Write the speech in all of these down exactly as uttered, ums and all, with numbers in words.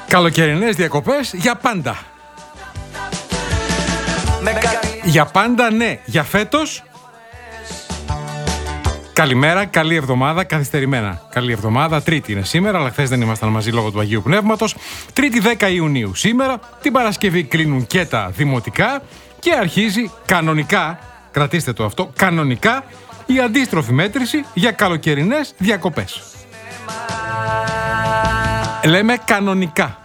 Καλοκαιρινές διακοπές για πάντα. Για πάντα ναι, για φέτος. Καλημέρα, καλή εβδομάδα, καθυστερημένα. Καλή εβδομάδα, Τρίτη είναι σήμερα, αλλά χθες δεν ήμασταν μαζί λόγω του Αγίου Πνεύματος. Τρίτη δέκα Ιουνίου σήμερα, την Παρασκευή κλείνουν και τα δημοτικά και αρχίζει κανονικά, κρατήστε το αυτό, κανονικά η αντίστροφη μέτρηση για καλοκαιρινές διακοπές. Λέμε κανονικά.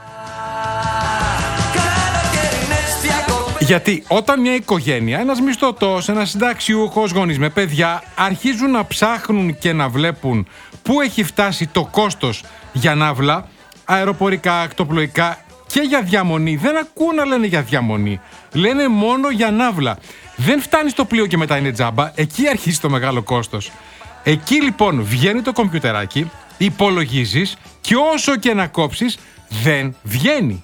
Γιατί όταν μια οικογένεια, ένας μισθωτός, ένας συνταξιούχος, γονείς με παιδιά, αρχίζουν να ψάχνουν και να βλέπουν πού έχει φτάσει το κόστος για ναύλα, αεροπορικά, ακτοπλοϊκά και για διαμονή, δεν ακούουν να λένε για διαμονή, λένε μόνο για ναύλα. Δεν φτάνει στο πλοίο και μετά είναι τζάμπα, εκεί αρχίζει το μεγάλο κόστος. Εκεί λοιπόν βγαίνει το κομπιουτεράκι, υπολογίζεις και όσο και να κόψεις δεν βγαίνει.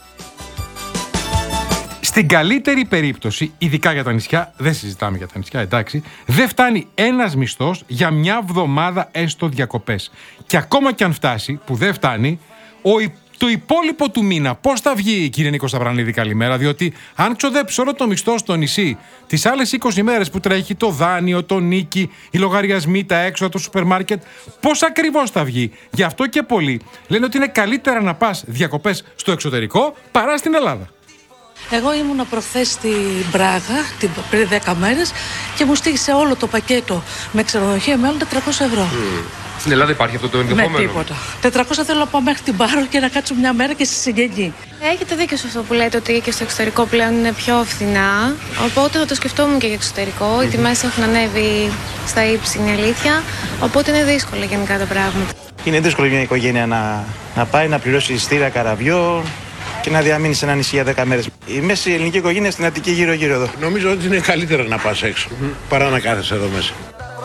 Στην καλύτερη περίπτωση, ειδικά για τα νησιά, δεν συζητάμε για τα νησιά, εντάξει, δεν φτάνει ένας μισθός για μια βδομάδα έστω διακοπές. Και ακόμα κι αν φτάσει, που δεν φτάνει, ο, το υπόλοιπο του μήνα πώς θα βγει, κύριε Νίκο Σταυρανίδη, καλημέρα, διότι αν ξοδέψει όλο το μισθό στο νησί, τις άλλες είκοσι μέρες που τρέχει το δάνειο, το νίκη, οι λογαριασμοί, τα έξοδα, το σούπερ μάρκετ, πώς ακριβώς θα βγει. Γι' αυτό και πολλοί λένε ότι είναι καλύτερα να πας διακοπές στο εξωτερικό παρά στην Ελλάδα. Εγώ ήμουνα προχθές στην Πράγα πριν δέκα μέρες και μου στήχησε όλο το πακέτο με ξενοδοχεία με άλλο τετρακόσια ευρώ. Mm. Στην Ελλάδα υπάρχει αυτό το ενδεχόμενο? Με τίποτα. τετρακόσια θέλω να πάω μέχρι την Πάρο και να κάτσω μια μέρα και στη συγγενή. Έχετε δίκιο σε αυτό που λέτε, ότι και στο εξωτερικό πλέον είναι πιο φθηνά. Οπότε θα το σκεφτόμουν και για εξωτερικό. Mm-hmm. Οι τιμές έχουν ανέβει στα ύψη, είναι αλήθεια. Οπότε είναι δύσκολα γενικά τα πράγματα. Είναι δύσκολο μια οικογένεια να, να πάει να πληρώσει εισιτήρια καραβιό και να διαμείνει σε ένα νησί για δέκα μέρες. Η μέση ελληνική οικογένεια στην Αττική γύρω-γύρω εδώ. Νομίζω ότι είναι καλύτερα να πας έξω mm-hmm. παρά να κάθεσαι εδώ μέσα.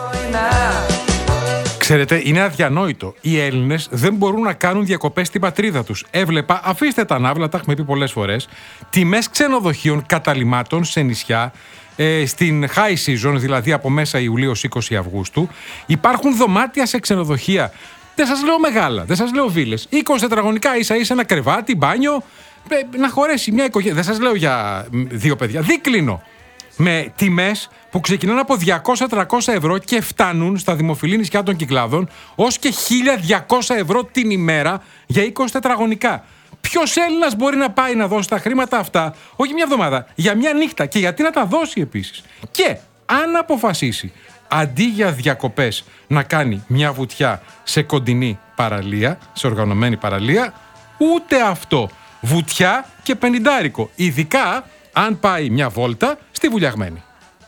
Ξέρετε, είναι αδιανόητο. Οι Έλληνες δεν μπορούν να κάνουν διακοπές στην πατρίδα τους. Έβλεπα, αφήστε τα ναύλα, τα έχουμε πει πολλές φορές, τιμές ξενοδοχείων καταλυμάτων σε νησιά, ε, στην high season, δηλαδή από μέσα Ιουλίου ως είκοσι Αυγούστου. Υπάρχουν δωμάτια σε ξενοδοχεία. Δεν σας λέω μεγάλα, δεν σας λέω βίλες. είκοσι τετραγωνικά ίσα ίσα, ένα κρεβάτι, μπάνιο, να χωρέσει μια οικογένεια. Δεν σας λέω για δύο παιδιά. Δίκλινο. Με τιμές που ξεκινάνε από διακόσια με τριακόσια ευρώ και φτάνουν στα δημοφιλή νησιά των Κυκλάδων ως και χίλια διακόσια ευρώ την ημέρα για είκοσι τετραγωνικά. Ποιος Έλληνας μπορεί να πάει να δώσει τα χρήματα αυτά, όχι μια εβδομάδα, για μια νύχτα, και γιατί να τα δώσει επίσης. Και αν αποφασίσει αντί για διακοπές να κάνει μια βουτιά σε κοντινή παραλία, σε οργανωμένη παραλία, ούτε αυτό. Βουτιά και πενηντάρικο, ειδικά αν πάει μια βόλτα στη Βουλιαγμένη.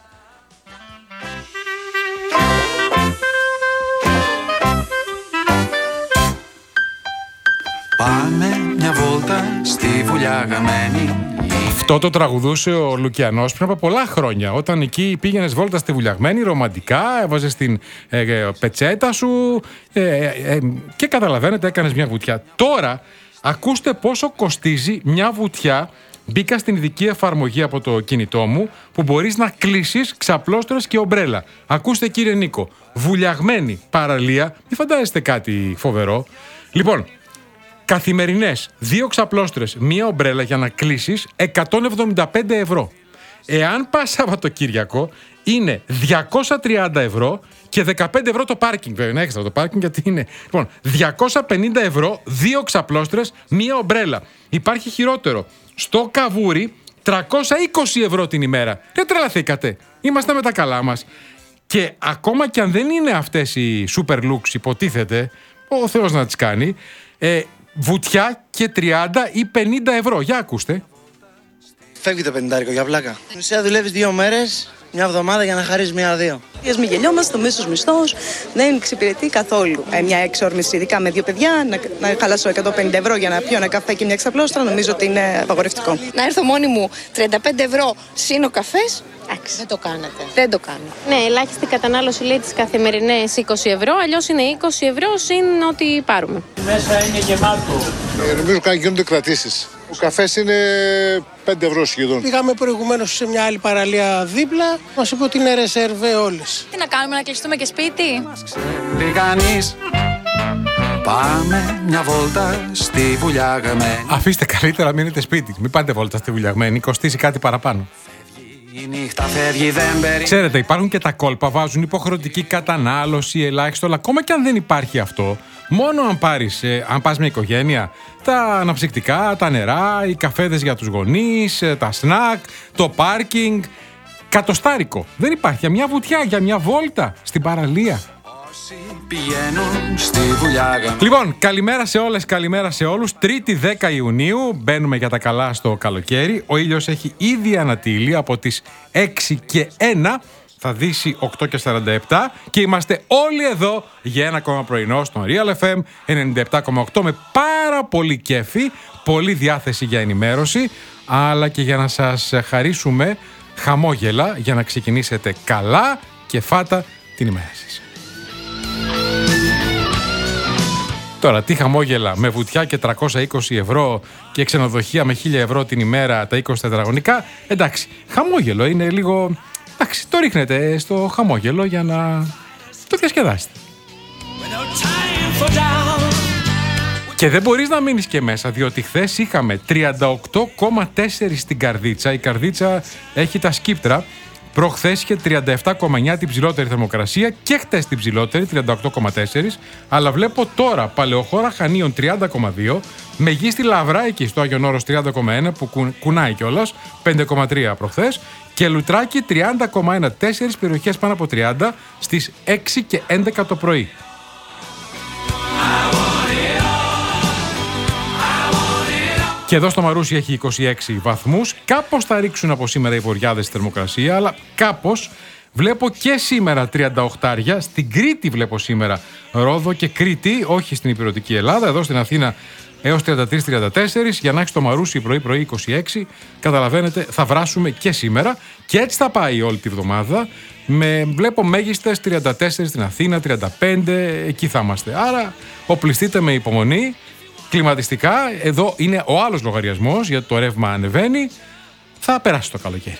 Πάμε μια βόλτα στη Βουλιαγμένη. Αυτό το τραγουδούσε ο Λουκιανός πριν από πολλά χρόνια. Όταν εκεί πήγαινες βόλτα στη Βουλιαγμένη, ρομαντικά, έβαζες την ε, ε, πετσέτα σου ε, ε, ε, και καταλαβαίνετε, έκανες μια βουτιά. Τώρα, ακούστε πόσο κοστίζει μια βουτιά. Μπήκα στην ειδική εφαρμογή από το κινητό μου που μπορείς να κλείσεις ξαπλώστρες και ομπρέλα. Ακούστε, κύριε Νίκο, Βουλιαγμένη παραλία, μην φαντάζεστε κάτι φοβερό. Λοιπόν, καθημερινές, δύο ξαπλώστρες, μία ομπρέλα για να κλείσεις, εκατόν εβδομήντα πέντε ευρώ. Εάν πας Σαββατοκύριακο, είναι διακόσια τριάντα ευρώ και δεκαπέντε ευρώ το πάρκινγκ. Βέβαια, είναι έξτρα το πάρκινγκ γιατί είναι. Λοιπόν, διακόσια πενήντα ευρώ, δύο ξαπλώστρες, μία ομπρέλα. Υπάρχει χειρότερο. Στο Καβούρι, τριακόσια είκοσι ευρώ την ημέρα. Δεν τρελαθήκατε. Είμαστε με τα καλά μας. Και ακόμα κι αν δεν είναι αυτές οι super looks, υποτίθεται, ο Θεός να τις κάνει, ε, βουτιά και τριάντα ή πενήντα ευρώ. Για ακούστε. Φεύγει το πενηντάρικο για βλάκα. Στην ουσία δουλεύεις δύο μέρες, μια εβδομάδα για να χαρείς μία-δύο. Για μην γελιόμαστε, το μέσος μισθός δεν εξυπηρετεί καθόλου. Ε, μια εξόρμηση, ειδικά με δύο παιδιά, να, να χαλάσω εκατόν πενήντα ευρώ για να πιω ένα καφέ και μια ξαπλώστρα, νομίζω ότι είναι απαγορευτικό. Να έρθω μόνη μου τριάντα πέντε ευρώ συν ο καφές. Εντάξει, δεν το κάνετε. Δεν το κάνω. Ναι, ελάχιστη κατανάλωση λέει τις καθημερινές είκοσι ευρώ, αλλιώς είναι είκοσι ευρώ συν ό,τι πάρουμε. Μέσα είναι γεμάτο. Ε, νομίζω κάτι γίνονται κρατήσεις. Ο καφές είναι πέντε ευρώ σχεδόν. Πήγαμε προηγουμένως σε μια άλλη παραλία δίπλα, μας είπε ότι είναι ρεσερβέ όλες. Τι να κάνουμε, να κλειστούμε και σπίτι. Μας ξέρει κανείς, Πάμε μια βόλτα στη βουλιαγμένη. Αφήστε καλύτερα, μείνετε σπίτι. Μην πάτε βόλτα στη βουλιαγμένη, κοστίσει κάτι παραπάνω. Η νύχτα φεύγει, δεν περί... Ξέρετε, υπάρχουν και τα κόλπα, βάζουν υποχρεωτική κατανάλωση, ελάχιστο, αλλά ακόμα και αν δεν υπάρχει αυτό, μόνο αν πάρεις, ε, αν πας με οικογένεια, τα αναψυκτικά, τα νερά, οι καφέδες για τους γονείς, ε, τα σνακ, το πάρκινγκ, κατοστάρικο. Δεν υπάρχει. Για μια βουτιά, για μια βόλτα στην παραλία. Πηγαίνουν στη βουλιάγα. Λοιπόν, καλημέρα σε όλες, καλημέρα σε όλους. Τρίτη δέκα Ιουνίου, μπαίνουμε για τα καλά στο καλοκαίρι. Ο ήλιος έχει ήδη ανατείλει από τις έξι και ένα, θα δύσει οκτώ και σαράντα επτά και είμαστε όλοι εδώ για ένα ακόμα πρωινό στον Real εφ εμ ενενήντα επτά κόμμα οκτώ με πάρα πολύ κέφι, πολύ διάθεση για ενημέρωση, αλλά και για να σας χαρίσουμε χαμόγελα για να ξεκινήσετε καλά και φάτα την ημέρα σας. Τώρα, τι χαμόγελα με βουτιά και τριακόσια είκοσι ευρώ και ξενοδοχεία με χίλια ευρώ την ημέρα τα είκοσι τετραγωνικά. Εντάξει, χαμόγελο είναι λίγο... Εντάξει, το ρίχνετε στο χαμόγελο για να το διασκεδάσετε. Και δεν μπορείς να μείνεις και μέσα, διότι χθες είχαμε τριάντα οκτώ κόμμα τέσσερα στην Καρδίτσα. Η Καρδίτσα έχει τα σκύπτρα. Προχθές είχε τριάντα επτά κόμμα εννιά την ψηλότερη θερμοκρασία και χτες την ψηλότερη, τριάντα οκτώ κόμμα τέσσερα. Αλλά βλέπω τώρα Παλαιοχώρα Χανίων τριάντα κόμμα δύο, Μεγίστη Λαυρά εκεί στο Άγιον Όρος τριάντα κόμμα ένα που κου, κουνάει κιόλας, πέντε κόμμα τρία προχθές. Και Λουτράκι τριάντα κόμμα ένα, τέσσερις περιοχές πάνω από τριάντα στις έξι και έντεκα το πρωί. Και εδώ στο Μαρούσι έχει είκοσι έξι βαθμούς. Κάπως θα ρίξουν από σήμερα οι βοριάδες στη θερμοκρασία, αλλά κάπως βλέπω και σήμερα τριάντα οκτώ. Στην Κρήτη βλέπω σήμερα Ρόδο και Κρήτη, όχι στην υπηρετική Ελλάδα. Εδώ στην Αθήνα έως τριάντα τρία τριάντα τέσσερα. Για να έχει το Μαρούσι πρωί-πρωί είκοσι έξι. Καταλαβαίνετε, θα βράσουμε και σήμερα. Και έτσι θα πάει όλη τη βδομάδα. Με, βλέπω μέγιστες τριάντα τέσσερα στην Αθήνα, τριάντα πέντε. Εκεί θα είμαστε. Άρα, οπλιστείτε με υπομονή. Κλιματιστικά, εδώ είναι ο άλλος λογαριασμός, γιατί το ρεύμα ανεβαίνει, θα περάσει το καλοκαίρι.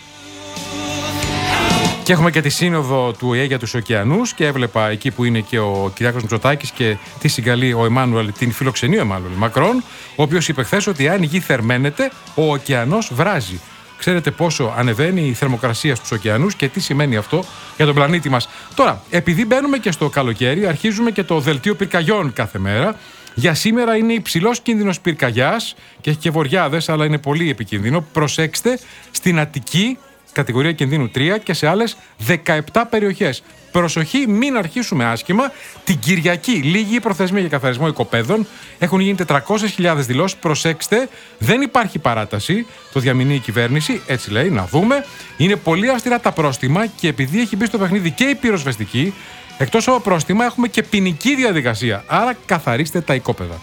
Και έχουμε και τη σύνοδο του ΟΗΕ για τους ωκεανούς και έβλεπα εκεί που είναι και ο Κυριάκος Μητσοτάκης και τη συγκαλεί ο Εμμάνουελ, την φιλοξενεί ο Εμμάνουελ Μακρόν, ο οποίος είπε χθες ότι αν η γη θερμαίνεται, ο ωκεανός βράζει. Ξέρετε πόσο ανεβαίνει η θερμοκρασία στους ωκεανούς και τι σημαίνει αυτό για τον πλανήτη μας. Τώρα, επειδή μπαίνουμε και στο καλοκαίρι, αρχίζουμε και το δελτίο πυρκαγιών κάθε μέρα. Για σήμερα είναι υψηλός κίνδυνος πυρκαγιάς και έχει και βοριάδες, αλλά είναι πολύ επικίνδυνο. Προσέξτε, στην Αττική, κατηγορία κινδύνου τρία και σε άλλες δεκαεπτά περιοχές. Προσοχή, μην αρχίσουμε άσχημα. Την Κυριακή, λίγη προθεσμία για καθαρισμό οικοπαίδων. Έχουν γίνει τετρακόσιες χιλιάδες δηλώσεις. Προσέξτε, δεν υπάρχει παράταση. Το διαμηνεί η κυβέρνηση, έτσι λέει, να δούμε. Είναι πολύ αυστηρά τα πρόστιμα και επειδή έχει μπει στο παιχνίδι και η πυροσβεστική, εκτός από πρόστιμα έχουμε και ποινική διαδικασία. Άρα καθαρίστε τα οικόπεδα.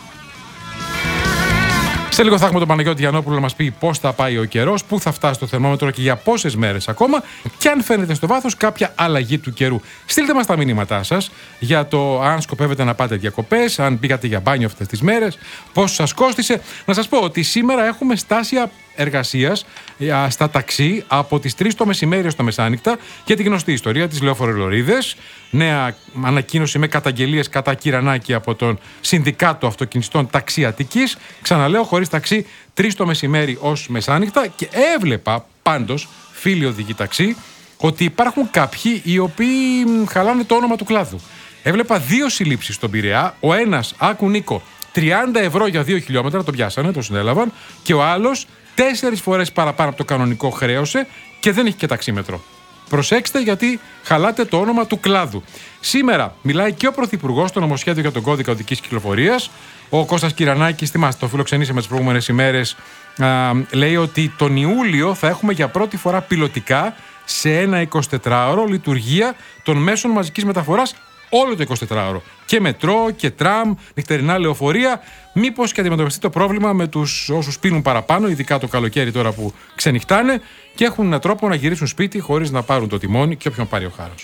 Σε λίγο θα έχουμε τον Παναγιώτη Γιαννόπουλο να μας πει πώς θα πάει ο καιρός, πού θα φτάσει το θερμόμετρο και για πόσες μέρες ακόμα και αν φαίνεται στο βάθος κάποια αλλαγή του καιρού. Στείλτε μας τα μηνύματά σας για το αν σκοπεύετε να πάτε διακοπές, αν πήγατε για μπάνιο αυτές τις μέρες, πώς σας κόστισε. Να σας πω ότι σήμερα έχουμε στάσια εργασίας στα ταξί από τις τρεις το μεσημέρι στο μεσάνυχτα για τη γνωστή ιστορία της Λεωφόρου Λωρίδες. Νέα ανακοίνωση με καταγγελίες κατά Κυρανάκη από τον Συνδικάτο Αυτοκινηστών Ταξί Αττικής. Ξαναλέω, χωρίς ταξί, τρεις το μεσημέρι ως μεσάνυχτα. Και έβλεπα πάντως, φίλοι οδηγοί ταξί, ότι υπάρχουν κάποιοι οι οποίοι χαλάνε το όνομα του κλάδου. Έβλεπα δύο συλλήψεις στον Πειραιά. Ο ένας, άκου Νίκο, τριάντα ευρώ για δύο χιλιόμετρα, το πιάσανε, το συνέλαβαν. Και ο άλλος, τέσσερις φορές παραπάνω από το κανονικό χρέωσε και δεν έχει και ταξίμετρο. Προσέξτε, γιατί χαλάτε το όνομα του κλάδου. Σήμερα μιλάει και ο Πρωθυπουργός στο νομοσχέδιο για τον κώδικα οδικής κυκλοφορίας. Ο Κώστας Κυρανάκης, θυμάστε, το φιλοξενήσαμε τις προηγούμενες ημέρες, α, λέει ότι τον Ιούλιο θα έχουμε για πρώτη φορά πιλωτικά σε ένα εικοσιτετράωρο λειτουργία των μέσων μαζικής μεταφοράς όλο το εικοσιτετράωρο. Και μετρό και τραμ, νυχτερινά λεωφορεία. Μήπως και αντιμετωπιστεί το πρόβλημα με τους όσους πίνουν παραπάνω, ειδικά το καλοκαίρι τώρα που ξενυχτάνε και έχουν έναν τρόπο να γυρίσουν σπίτι χωρίς να πάρουν το τιμόνι και όποιον πάρει ο χάρος.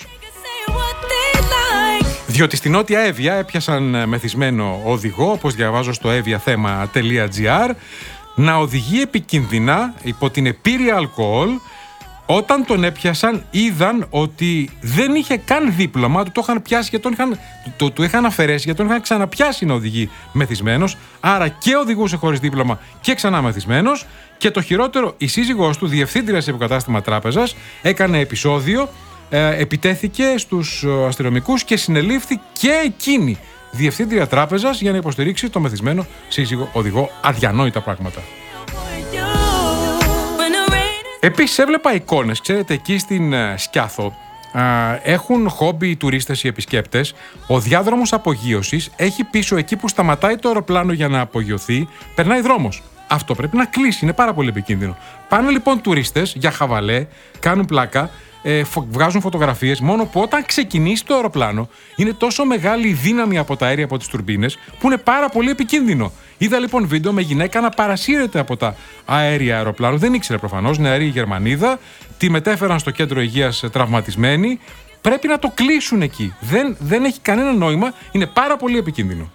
Διότι στην Νότια Εύβοια έπιασαν μεθυσμένο οδηγό, όπως διαβάζω στο evia-thema τελεία gr, να οδηγεί επικίνδυνα υπό την επίρρεια αλκοόλ Όταν τον έπιασαν, είδαν ότι δεν είχε καν δίπλωμα, του το είχαν πιάσει και τον είχαν, το, το είχαν αφαιρέσει γιατί τον είχαν ξαναπιάσει να οδηγεί μεθυσμένος. Άρα και οδηγούσε χωρίς δίπλωμα και ξανά μεθυσμένος. Και το χειρότερο, η σύζυγός του, διευθύντρια σε υποκατάστημα τράπεζας, έκανε επεισόδιο, ε, επιτέθηκε στους αστυνομικούς και συνελήφθη και εκείνη διευθύντρια τράπεζας για να υποστηρίξει το μεθυσμένο σύζυγο οδηγό. Αδιανόητα πράγματα. Επίσης έβλεπα εικόνες, ξέρετε, εκεί στην Σκιάθο α, έχουν χόμπι οι τουρίστες, οι επισκέπτες. Ο διάδρομος απογείωσης έχει πίσω, εκεί που σταματάει το αεροπλάνο για να απογειωθεί, περνάει δρόμος. Αυτό πρέπει να κλείσει, είναι πάρα πολύ επικίνδυνο. Πάνε λοιπόν τουρίστες για χαβαλέ, κάνουν πλάκα, ε, φω, βγάζουν φωτογραφίες, μόνο που όταν ξεκινήσει το αεροπλάνο είναι τόσο μεγάλη η δύναμη από τα αέρια από τις τουρμπίνες που είναι πάρα πολύ επικίνδυνο. Είδα λοιπόν βίντεο με γυναίκα να παρασύρεται από τα αέρια αεροπλάνου. Δεν ήξερε προφανώς, νεαρή Γερμανίδα. Τη μετέφεραν στο κέντρο υγείας τραυματισμένη. Πρέπει να το κλείσουν εκεί. Δεν, δεν έχει κανένα νόημα. Είναι πάρα πολύ επικίνδυνο.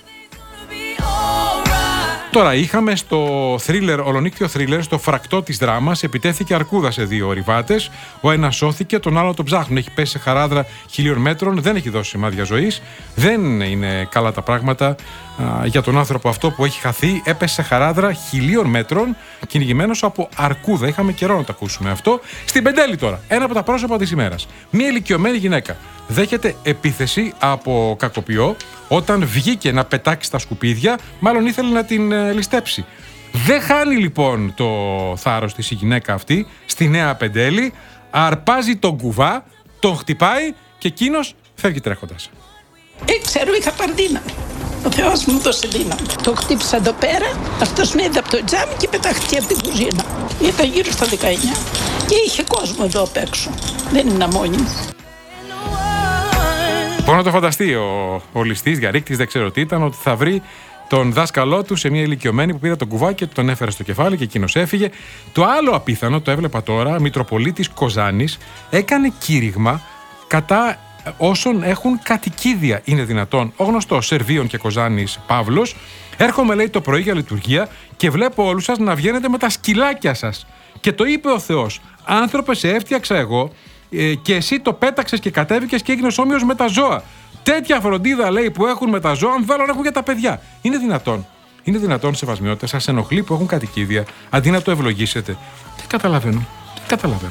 Τώρα είχαμε στο θρίλερ, ολονύκτιο θρίλερ, στο φρακτό της δράμας, επιτέθηκε αρκούδα σε δύο ορειβάτες. Ο ένας σώθηκε, τον άλλο τον ψάχνουν. Έχει πέσει σε χαράδρα χιλίων μέτρων, δεν έχει δώσει σημάδια ζωής. Δεν είναι καλά τα πράγματα α, για τον άνθρωπο αυτό που έχει χαθεί. Έπεσε σε χαράδρα χιλίων μέτρων, κυνηγημένος από αρκούδα. Είχαμε καιρό να το ακούσουμε αυτό. Στην Πεντέλη τώρα, ένα από τα πρόσωπα της ημέρας. Μία ηλικιωμένη γυναίκα δέχεται επίθεση από κακοποιό όταν βγήκε να πετάξει τα σκουπίδια, μάλλον ήθελε να την ε, ληστέψει. Δεν χάνει λοιπόν το θάρρος της η γυναίκα αυτή στη Νέα Πεντέλη, αρπάζει τον κουβά, τον χτυπάει και εκείνος φεύγει τρέχοντας. Ήξερα, είχα παρδύναμη. Ο Θεός μου δώσε δύναμη. Το χτύπησα εδώ πέρα, αυτός με είδε από το τζάμι και πετάχτηκε από την κουζίνα. Ήταν γύρω στα δεκαεννιά και είχε κόσμο εδώ απ' έξω. Δεν είναι μόνη μου. Μπορεί να το φανταστεί ο, ο ληστής, διαρρήκτης, δεν ξέρω τι ήταν, ότι θα βρει τον δάσκαλό του σε μια ηλικιωμένη που πήρε τον κουβά και τον έφερε στο κεφάλι και εκείνος έφυγε. Το άλλο απίθανο, το έβλεπα τώρα, Μητροπολίτης Κοζάνης έκανε κήρυγμα κατά όσων έχουν κατοικίδια. Είναι δυνατόν? Ο γνωστός Σερβίων και Κοζάνης Παύλος. Έρχομαι, λέει, το πρωί για λειτουργία και βλέπω όλους σας να βγαίνετε με τα σκυλάκια σας. Και το είπε ο Θεός. Άνθρωπε, σε έφτιαξα εγώ και εσύ το πέταξες και κατέβηκες και έγινες όμοιος με τα ζώα. Τέτοια φροντίδα, λέει, που έχουν με τα ζώα, αν θέλω να έχουν για τα παιδιά. Είναι δυνατόν? Είναι δυνατόν, σεβασμιότητα, σας ενοχλεί που έχουν κατοικίδια, αντί να το ευλογήσετε? Δεν καταλαβαίνω. Δεν καταλαβαίνω.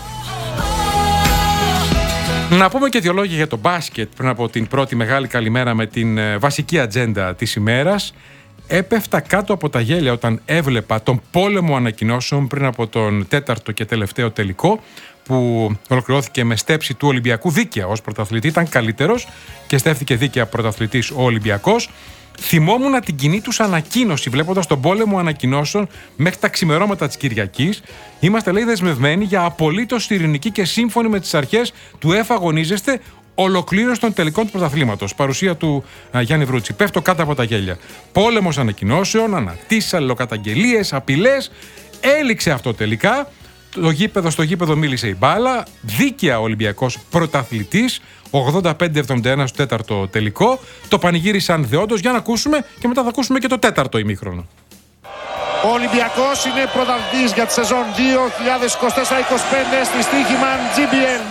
Να πούμε και δύο λόγια για το μπάσκετ πριν από την πρώτη μεγάλη καλημέρα με την ε, βασική ατζέντα της ημέρας. Έπεφτα κάτω από τα γέλια όταν έβλεπα τον πόλεμο ανακοινώσεων πριν από τον τέταρτο και τελευταίο τελικό, που ολοκληρώθηκε με στέψη του Ολυμπιακού δίκαια ως πρωταθλητή. Ήταν καλύτερος και στέφθηκε δίκαια πρωταθλητής ο Ολυμπιακός. Θυμόμουν την κοινή τους ανακοίνωση βλέποντας τον πόλεμο ανακοινώσεων μέχρι τα ξημερώματα της Κυριακής. Είμαστε, λέει, δεσμευμένοι για απολύτως ειρηνική και σύμφωνοι με τις αρχές του ΕΦ αγωνίζεστε ολοκλήρωση των τελικών του πρωταθλήματος. Παρουσία του α, Γιάννη Βρούτση. Πέφτω κάτω από τα γέλια. Πόλεμος ανακοινώσεων, ανατήσεις, αλληλοκαταγγελίες, απειλές. Έληξε αυτό τελικά. Το γήπεδο, στο γήπεδο μίλησε η μπάλα. Δίκαια ο Ολυμπιακός πρωταθλητής. ογδόντα πέντε εβδομήντα ένα στο τέταρτο τελικό. Το πανηγύρισαν δεόντως. Για να ακούσουμε και μετά θα ακούσουμε και το τέταρτο ημίχρονο. Ο Ολυμπιακός είναι πρωταθλητής για τη σεζόν δύο χιλιάδες είκοσι τέσσερα είκοσι πέντε στη Στοίχημαν τζι μπι ελ.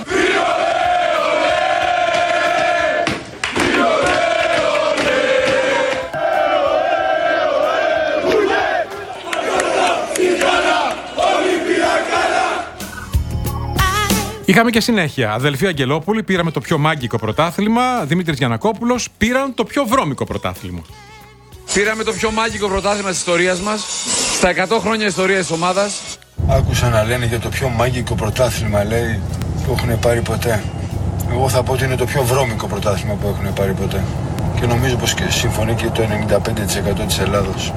Είχαμε και συνέχεια. Αδελφοί Αγγελόπουλοι πήραμε το πιο μάγκικο πρωτάθλημα. Δημήτρης Γιαννακόπουλος πήραν το πιο βρώμικο πρωτάθλημα. Πήραμε το πιο μάγκικο πρωτάθλημα της ιστορίας μας. Στα εκατό χρόνια ιστορίας της ομάδας. Άκουσα να λένε για το πιο μάγκικο πρωτάθλημα, λέει, που έχουν πάρει ποτέ. Εγώ θα πω ότι είναι το πιο βρώμικο πρωτάθλημα που έχουν πάρει ποτέ. Και νομίζω πως και συμφωνεί και το ενενήντα πέντε τοις εκατό της Ελλάδος.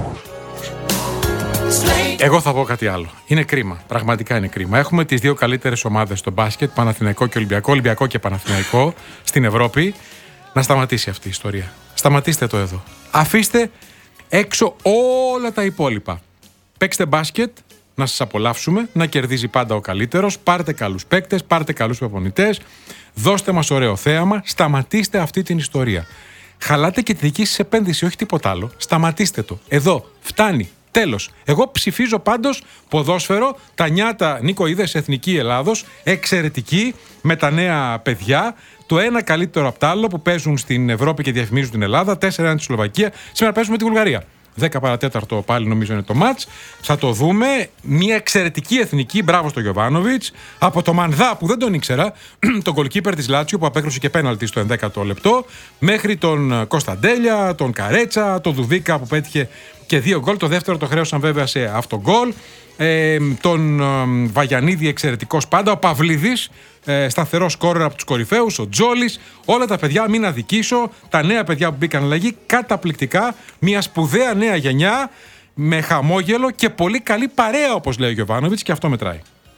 Εγώ θα πω κάτι άλλο. Είναι κρίμα. Πραγματικά είναι κρίμα. Έχουμε τις δύο καλύτερες ομάδες στο μπάσκετ, Παναθηναϊκό και Ολυμπιακό, Ολυμπιακό και Παναθηναϊκό, στην Ευρώπη. Να σταματήσει αυτή η ιστορία. Σταματήστε το εδώ. Αφήστε έξω όλα τα υπόλοιπα. Παίξτε μπάσκετ, να σας απολαύσουμε, να κερδίζει πάντα ο καλύτερος. Πάρτε καλούς παίκτες, πάρτε καλούς προπονητές. Δώστε μας ωραίο θέαμα. Σταματήστε αυτή την ιστορία. Χαλάτε και τη δική σας επένδυση, όχι τίποτα άλλο. Σταματήστε το. Εδώ φτάνει. Τέλος. Εγώ ψηφίζω πάντως ποδόσφαιρο. Τα νιάτα Νίκο είδες Εθνική Ελλάδος. Εξαιρετική με τα νέα παιδιά. Το ένα καλύτερο απ' τ' άλλο που παίζουν στην Ευρώπη και διαφημίζουν την Ελλάδα. τέσσερα ένα τη Σλοβακία. Σήμερα παίζουμε τη Βουλγαρία. δέκα παρατέταρτο πάλι νομίζω είναι το μάτς. Θα το δούμε. Μια εξαιρετική εθνική. Μπράβο στο Γιοβάνοβιτς. Από το Μανδά που δεν τον ήξερα. Τον γκολκίπερ της Λάτσιο που απέκρουσε και πέναλτι στο ενδέκατο λεπτό. Μέχρι τον Κωνσταντέλια, τον Καρέτσα, τον Δουδίκα που πέτυχε και δύο γκολ. Το δεύτερο το χρέωσαν βέβαια σε αυτογκολ. Ε, τον ε, Βαγιανίδη εξαιρετικός πάντα. Ο Παυλίδης. Ε, σταθερό σκόρερ από τους κορυφαίους, ο Τζόλης, όλα τα παιδιά, μην αδικήσω, τα νέα παιδιά που μπήκαν αλλαγή, καταπληκτικά, μια σπουδαία νέα γενιά, με χαμόγελο και πολύ καλή παρέα όπως λέει ο Γιοβάνοβιτς και αυτό μετράει.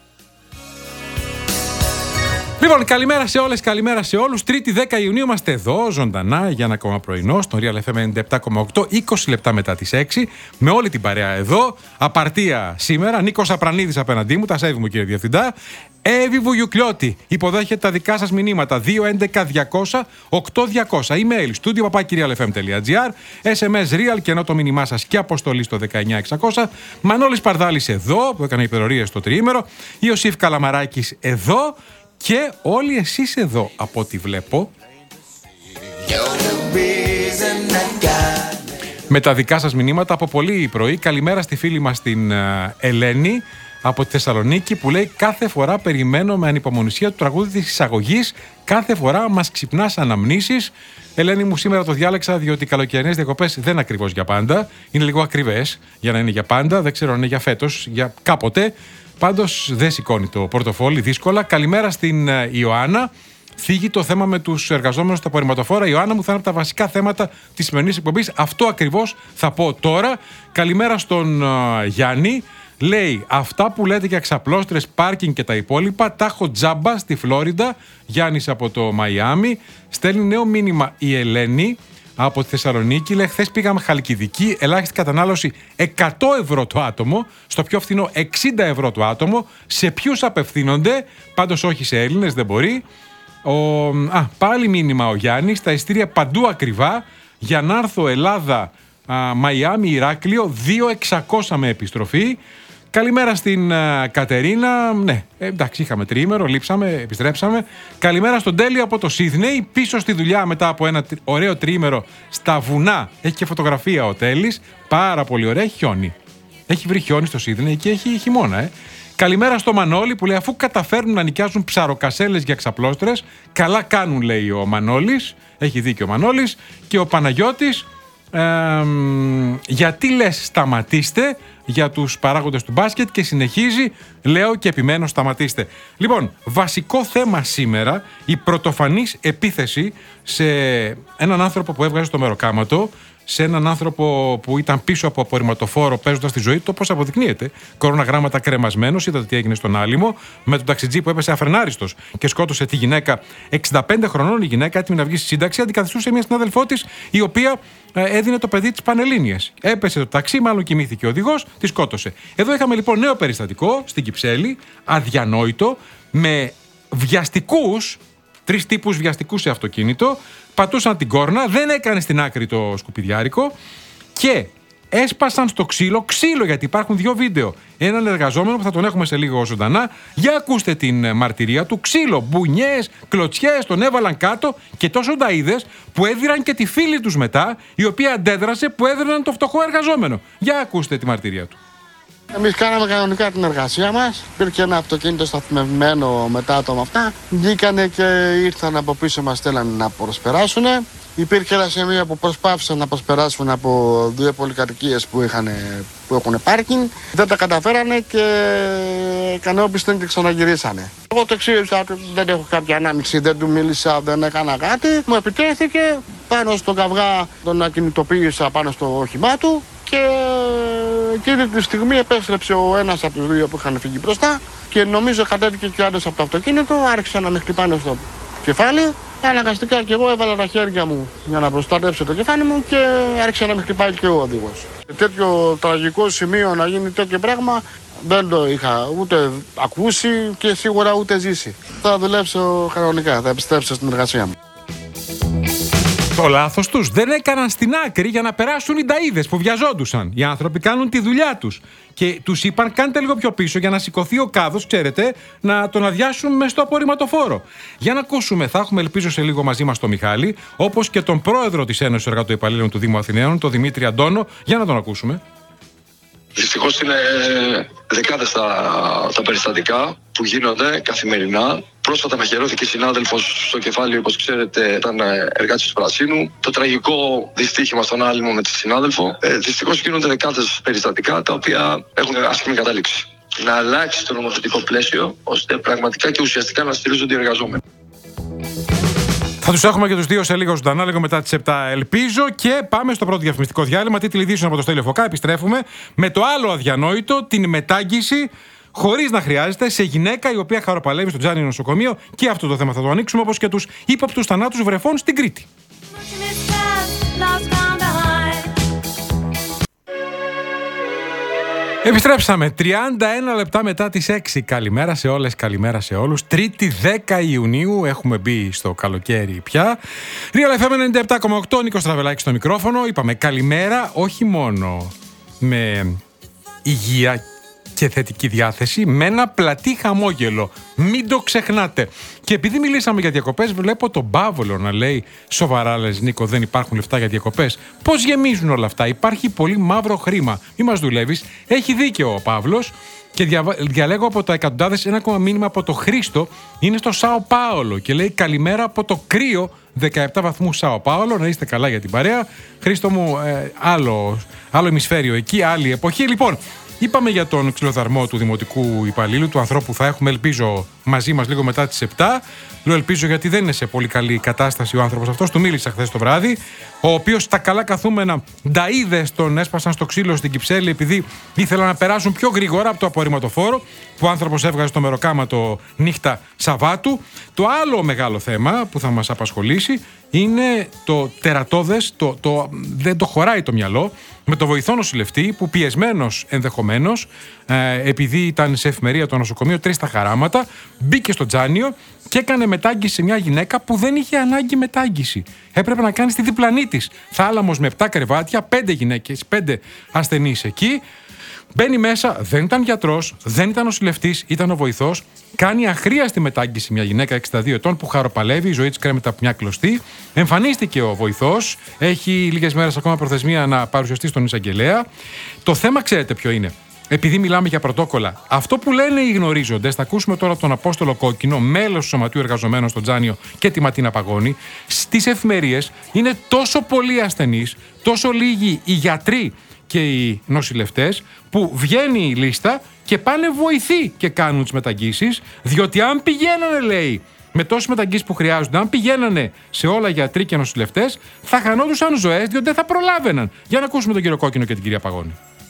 Λοιπόν, καλημέρα σε όλες, καλημέρα σε όλους. Τρίτη δέκα Ιουνίου είμαστε εδώ, ζωντανά, για ένα ακόμα πρωινό, στον Real εφ εμ ενενήντα επτά κόμμα οκτώ, είκοσι λεπτά μετά τις έξι, με όλη την παρέα εδώ. Απαρτία σήμερα, Νίκος Απρανίδης απέναντί μου, τα σέβη μου κύριε Διευθυντά. Εύη Βουγιουκλιώτη, υποδέχεται τα δικά σας μηνύματα δύο έντεκα διακόσια οκτώ διακόσια. Email studio παπάκι real f m τελεία g r. ες εμ ες real και ενώ το μήνυμά σας και αποστολή στο δεκαεννιά εξακόσια. Μανώλης Παρδάλης εδώ που έκανε υπερορίες στο τριήμερο. Ιωσήφ Καλαμαράκης εδώ. Και όλοι εσείς εδώ από ό,τι βλέπω. Με τα δικά σας μηνύματα από πολύ πρωί. Καλημέρα στη φίλη μας την uh, Ελένη από τη Θεσσαλονίκη που λέει κάθε φορά περιμένω με ανυπομονησία το τραγούδι της εισαγωγής. Κάθε φορά μας ξυπνάς αναμνήσεις. Ελένη μου, σήμερα το διάλεξα διότι οι καλοκαιρινές διακοπές δεν είναι ακριβώς για πάντα. Είναι λίγο ακριβές για να είναι για πάντα. Δεν ξέρω αν είναι για φέτος, για κάποτε. Πάντως δεν σηκώνει το πορτοφόλι, δύσκολα. Καλημέρα στην Ιωάννα. Θίγει το θέμα με τους εργαζόμενους στα απορριμματοφόρα. Η Ιωάννα μου θα είναι από τα βασικά θέματα της σημερινής εκπομπής. Αυτό ακριβώς θα πω τώρα. Καλημέρα στον uh, Γιάννη. Λέει, αυτά που λέτε για ξαπλώστρες, πάρκινγκ και τα υπόλοιπα, τα έχω τζάμπα στη Φλόριντα. Γιάννης από το Μαϊάμι. Στέλνει νέο μήνυμα η Ελένη από τη Θεσσαλονίκη. Λέει, χθες πήγαμε Χαλκιδική, ελάχιστη κατανάλωση εκατό ευρώ το άτομο, στο πιο φθηνό εξήντα ευρώ το άτομο. Σε ποιους απευθύνονται, πάντως όχι σε Έλληνες, δεν μπορεί. Ο, α, πάλι μήνυμα ο Γιάννης, τα ειστήρια παντού ακριβά, για να έρθω Ελλάδα, α, Μαϊάμι, Ηράκλειο, δύο χιλιάδες εξακόσια με επιστροφή. Καλημέρα στην uh, Κατερίνα. Ναι, ε, εντάξει, είχαμε τριήμερο, λείψαμε, επιστρέψαμε. Καλημέρα στον Τέλη από το Σίδνεϊ. Πίσω στη δουλειά μετά από ένα τρι... ωραίο τριήμερο στα βουνά. Έχει και φωτογραφία ο Τέλης. Πάρα πολύ ωραία. Έχει χιόνι. Έχει βρει χιόνι στο Σίδνεϊ και έχει χειμώνα, ε. Καλημέρα στο Μανώλη που λέει αφού καταφέρνουν να νοικιάζουν ψαροκασέλες για ξαπλώστρες. Καλά κάνουν, λέει ο Μανώλης. Έχει δίκιο ο Μανώλης. Και ο Παναγιώτης. Ε, γιατί λες σταματήστε για τους παράγοντες του μπάσκετ και συνεχίζει, λέω και επιμένω σταματήστε. Λοιπόν, βασικό θέμα σήμερα, η πρωτοφανής επίθεση σε έναν άνθρωπο που έβγαζε στο μεροκάματο, σε έναν άνθρωπο που ήταν πίσω από απορριμματοφόρο παίζοντας τη ζωή του, όπως αποδεικνύεται. Κοροναγράμματα κρεμασμένος, είδατε τι έγινε στον Άλυμο, με τον ταξιτζή που έπεσε αφρενάριστος και σκότωσε τη γυναίκα. εξήντα πέντε χρονών η γυναίκα, έτοιμη να βγει στη σύνταξη, αντικαθιστούσε μια συνάδελφό της, η οποία έδινε το παιδί της Πανελλήνιας. Έπεσε το ταξί, μάλλον κοιμήθηκε ο οδηγός, τη σκότωσε. Εδώ είχαμε λοιπόν νέο περιστατικό στην Κυψέλη, αδιανόητο, με βιαστικούς. Τρεις τύπους βιαστικούς σε αυτοκίνητο, πατούσαν την κόρνα, δεν έκανε στην άκρη το σκουπιδιάρικο και έσπασαν στο ξύλο, ξύλο γιατί υπάρχουν δύο βίντεο. Έναν εργαζόμενο που θα τον έχουμε σε λίγο ζωντανά. Για ακούστε την μαρτυρία του. Ξύλο, μπουνιές, κλωτσιές, τον έβαλαν κάτω και τόσο νταΐδες που έδιραν και τη φίλη τους μετά, η οποία αντέδρασε που έδραναν το φτωχό εργαζόμενο. Για ακούστε τη μαρτυρία του. Εμείς κάναμε κανονικά την εργασία μας. Υπήρχε ένα αυτοκίνητο σταθμευμένο με τα άτομα αυτά. Βγήκανε και ήρθαν από πίσω μας, θέλανε να προσπεράσουν. Υπήρχε ένα σημείο που προσπάθησαν να προσπεράσουν από δύο πολυκατοικίες που, που έχουν πάρκινγκ. Δεν τα καταφέρανε και ικανόπιστον και ξαναγυρίσανε. Εγώ το εξήγησα ότι δεν έχω κάποια ανάμειξη, δεν του μίλησα, δεν έκανα κάτι. Μου επιτέθηκε πάνω στον καυγά, τον ακινητοποίησα πάνω στο όχημά του. Και εκείνη τη στιγμή επέστρεψε ο ένας από τους δύο που είχαν φύγει μπροστά και νομίζω κατέβηκε και άλλος από το αυτοκίνητο, άρχισαν να με χτυπάνε στο κεφάλι. Αναγκαστικά και εγώ έβαλα τα χέρια μου για να προστατεύσω το κεφάλι μου και άρχισε να με χτυπάει και ο οδηγός. Τέτοιο τραγικό σημείο να γίνει τέτοιο πράγμα δεν το είχα ούτε ακούσει και σίγουρα ούτε ζήσει. Θα δουλέψω κανονικά, θα επιστρέψω στην εργασία μου. Το λάθος τους, δεν έκαναν στην άκρη για να περάσουν οι νταΐδες που βιαζόντουσαν. Οι άνθρωποι κάνουν τη δουλειά τους. Και τους είπαν: κάντε λίγο πιο πίσω για να σηκωθεί ο κάδος, ξέρετε, να τον αδειάσουν μες στο απορριμματοφόρο. Για να ακούσουμε, θα έχουμε ελπίζω σε λίγο μαζί μας τον Μιχάλη, όπως και τον πρόεδρο της Ένωσης Εργατοϊπαλλήλων του Δήμου Αθηναίων, τον Δημήτρη Αντώνο. Για να τον ακούσουμε. Δυστυχώς είναι δεκάδες τα, τα περιστατικά που γίνονται καθημερινά. Πρόσφατα μαχαιρώθηκε συνάδελφος στο κεφάλι, όπως ξέρετε, ήταν εργάτης του Πρασίνου. Το τραγικό δυστύχημα στον άλυμο με τη συνάδελφο. Ε, δυστυχώς γίνονται δεκάδες περιστατικά τα οποία έχουν άσχημη κατάληξη. Να αλλάξει το νομοθετικό πλαίσιο, ώστε πραγματικά και ουσιαστικά να στηρίζονται οι εργαζόμενοι. Θα τους έχουμε και τους δύο σε λίγο ζωντανά, λίγο μετά τις επτά, ελπίζω. Και πάμε στο πρώτο διαφημιστικό διάλειμμα. Τι τηλεδίσεων από το Στέλιο Φωκά. Επιστρέφουμε με το άλλο αδιανόητο, την μετάγγιση, χωρίς να χρειάζεται, σε γυναίκα η οποία χαροπαλεύει στο Τζάνι νοσοκομείο. Και αυτό το θέμα θα το ανοίξουμε, όπως και τους ύποπτους θανάτους βρεφών στην Κρήτη. Επιστρέψαμε τριάντα ένα λεπτά μετά τις έξι. Καλημέρα σε όλες, καλημέρα σε όλους. Τρίτη δέκα Ιουνίου, έχουμε μπει στο καλοκαίρι πια. Real εφ εμ ενενήντα επτά κόμμα οκτώ, Νίκος Τραβελάκης στο μικρόφωνο. Είπαμε καλημέρα όχι μόνο με υγεία και θετική διάθεση, με ένα πλατή χαμόγελο. Μην το ξεχνάτε. Και επειδή μιλήσαμε για διακοπές, βλέπω τον Παύλο να λέει: σοβαρά λες, Νίκο, δεν υπάρχουν λεφτά για διακοπές? Πώς γεμίζουν όλα αυτά? Υπάρχει πολύ μαύρο χρήμα. Μη μας δουλεύεις. Έχει δίκιο ο Παύλος. Και δια, διαλέγω από τα εκατοντάδες ένα ακόμα μήνυμα από το Χρήστο. Είναι στο Σάο Πάολο και λέει: καλημέρα από το κρύο δεκαεπτά βαθμού Σάο Πάολο. Να είστε καλά για την παρέα. Χρήστο μου, ε, άλλο, άλλο ημισφαίριο εκεί, άλλη εποχή. Λοιπόν, είπαμε για τον ξυλοδαρμό του δημοτικού υπαλλήλου, του ανθρώπου που θα έχουμε, ελπίζω, μαζί μας λίγο μετά τις επτά. Λέω ελπίζω γιατί δεν είναι σε πολύ καλή κατάσταση ο άνθρωπος αυτός. Του μίλησα χθες το βράδυ. Ο οποίος στα καλά καθούμενα νταΐδες τον έσπασαν στο ξύλο στην Κυψέλη επειδή ήθελαν να περάσουν πιο γρήγορα από το απορριμματοφόρο που ο άνθρωπος έβγαζε στο μεροκάματο νύχτα Σαββάτου. Το άλλο μεγάλο θέμα που θα μας απασχολήσει είναι το τερατώδες, το, το, δεν το χωράει το μυαλό, με το βοηθό νοσηλευτή που πιεσμένος ενδεχομένως, ε, επειδή ήταν σε εφημερία το νοσοκομείο τρεις τα χαράματα, μπήκε στο Τζάνιο και έκανε μετάγγιση σε μια γυναίκα που δεν είχε ανάγκη μετάγγιση. Έπρεπε να κάνει στη διπλανή της. Θάλαμος με επτά κρεβάτια, πέντε γυναίκες, πέντε ασθενείς εκεί. Μπαίνει μέσα, δεν ήταν γιατρός, δεν ήταν νοσηλευτής, ήταν ο βοηθός. Κάνει αχρίαστη μετάγγιση μια γυναίκα εξήντα δύο ετών που χαροπαλεύει, η ζωή της κρέμεται από μια κλωστή. Εμφανίστηκε ο βοηθός, έχει λίγες μέρες ακόμα προθεσμία να παρουσιαστεί στον εισαγγελέα. Το θέμα ξέρετε ποιο είναι? Επειδή μιλάμε για πρωτόκολλα, αυτό που λένε οι γνωρίζοντες, θα ακούσουμε τώρα τον Απόστολο Κόκκινο, μέλος του Σωματείου Εργαζομένων στο Τζάνιο και τη Ματίνα Παγώνη, στις εφημερίες είναι τόσο πολλοί ασθενείς, τόσο λίγοι οι γιατροί και οι νοσηλευτές, που βγαίνει η λίστα και πάνε βοηθοί και κάνουν τις μεταγγίσεις, διότι αν πηγαίνανε, λέει, με τόσες μεταγγίσεις που χρειάζονται, αν πηγαίνανε σε όλα γιατροί και νοσηλευτές, θα χανόντουσαν ζωές, διότι δεν θα προλάβαιναν. Για να ακούσουμε τον κύριο Κόκκινο και την κυρία Παγώνη.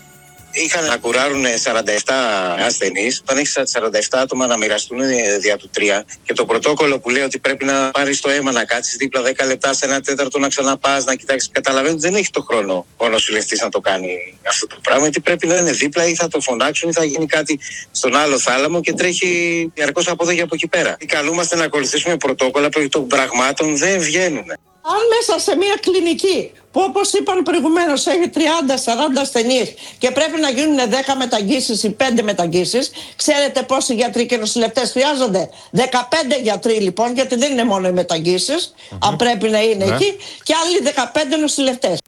Είχαν να κουράρουν σαράντα επτά ασθενείς. Όταν έχεις σαράντα επτά άτομα να μοιραστούν δια του τρία, και το πρωτόκολλο που λέει ότι πρέπει να πάρεις το αίμα, να κάτσεις δίπλα δέκα λεπτά σε ένα τέταρτο, να ξαναπάς, να κοιτάξεις. Καταλαβαίνω ότι δεν έχει το χρόνο ο νοσηλευτής να το κάνει αυτό το πράγμα, γιατί πρέπει να είναι δίπλα ή θα το φωνάξουν ή θα γίνει κάτι στον άλλο θάλαμο και τρέχει διαρκώς από εδώ και από εκεί πέρα. Καλούμαστε να ακολουθήσουμε πρωτόκολλα που των πραγμάτων δεν βγαίνουν. Αν μέσα σε μια κλινική που, όπως είπαν προηγουμένως, έχει τριάντα σαράντα ασθενείς και πρέπει να γίνουν δέκα μεταγγίσεις ή πέντε μεταγγίσεις, ξέρετε πόσοι γιατροί και νοσηλευτές χρειάζονται? δεκαπέντε γιατροί λοιπόν, γιατί δεν είναι μόνο οι μεταγγίσεις, mm-hmm. αν πρέπει να είναι yeah. εκεί, και άλλοι δεκαπέντε νοσηλευτές.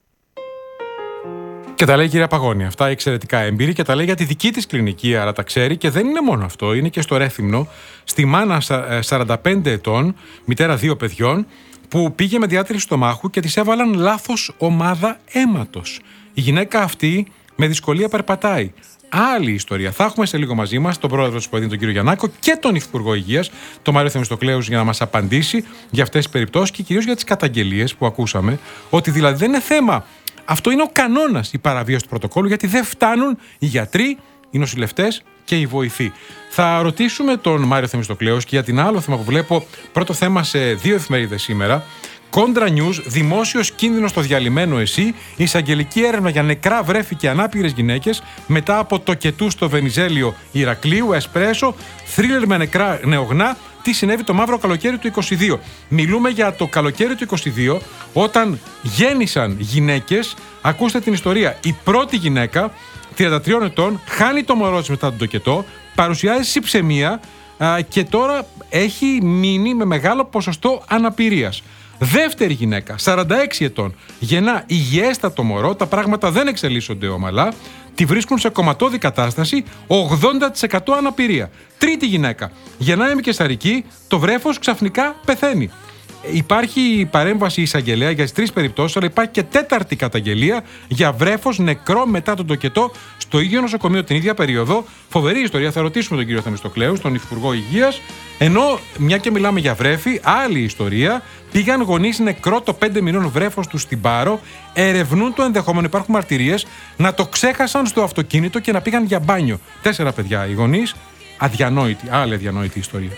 Και τα λέει η κυρία Παγώνη. Αυτά εξαιρετικά έμπειρη και τα λέει για τη δική της κλινική, άρα τα ξέρει. Και δεν είναι μόνο αυτό, είναι και στο Ρέθυμνο, στη μάνα σαράντα πέντε ετών, μητέρα δύο παιδιών, που πήγε με διάτρηση στομάχου και της έβαλαν λάθος ομάδα αίματος. Η γυναίκα αυτή με δυσκολία περπατάει. Άλλη ιστορία. Θα έχουμε σε λίγο μαζί μας τον πρόεδρο της ΠΟΕΔΗΝ, τον κύριο Γιαννάκο, και τον Υφυπουργό Υγείας, τον Μάριο Θεμιστοκλέους, για να μας απαντήσει για αυτές τις περιπτώσεις και κυρίως για τις καταγγελίες που ακούσαμε. Ότι δηλαδή δεν είναι θέμα. Αυτό είναι ο κανόνας, η παραβίαση του πρωτοκόλλου, γιατί δεν φτάνουν οι γιατροί, οι νοσηλευτές και οι βοηθοί. Θα ρωτήσουμε τον Μάριο Θεμιστοκλέους και για την άλλο θέμα που βλέπω. Πρώτο θέμα σε δύο εφημερίδες σήμερα. Κόντρα News, δημόσιος κίνδυνος στο διαλυμένο ΕΣΥ, εισαγγελική έρευνα για νεκρά βρέφη και ανάπηρες γυναίκες μετά από το κετού στο Βενιζέλιο Ηρακλείου, Εσπρέσο, θρίλερ με νεκρά νεογνά, τι συνέβη το μαύρο καλοκαίρι του είκοσι δύο. Μιλούμε για το καλοκαίρι του είκοσι δύο, όταν γέννησαν γυναίκες. Ακούστε την ιστορία. Η πρώτη γυναίκα, τριάντα τριών ετών, χάνει το μωρό της μετά τον τοκετό, παρουσιάζει συψαιμία α, και τώρα έχει μείνει με μεγάλο ποσοστό αναπηρίας. Δεύτερη γυναίκα, σαράντα έξι ετών, γεννά υγιέστατο μωρό, τα πράγματα δεν εξελίσσονται ομαλά, τη βρίσκουν σε κομματώδη κατάσταση, ογδόντα τοις εκατό αναπηρία. Τρίτη γυναίκα, γεννάει με καισαρική, το βρέφος ξαφνικά πεθαίνει. Υπάρχει παρέμβαση εισαγγελέα για τις τρεις περιπτώσεις, αλλά υπάρχει και τέταρτη καταγγελία για βρέφος νεκρό μετά τον τοκετό στο ίδιο νοσοκομείο την ίδια περίοδο. Φοβερή ιστορία, θα ρωτήσουμε τον κύριο Θεμιστοκλέου, τον Υφυπουργό Υγείας. Ενώ, μια και μιλάμε για βρέφη, άλλη ιστορία. Πήγαν γονείς νεκρό το πέντε μηνών βρέφος του στην Πάρο, ερευνούν το ενδεχόμενο, υπάρχουν μαρτυρίες, να το ξέχασαν στο αυτοκίνητο και να πήγαν για μπάνιο. Τέσσερα παιδιά οι γονείς, αδιανόητη, άλλη αδιανόητη ιστορία.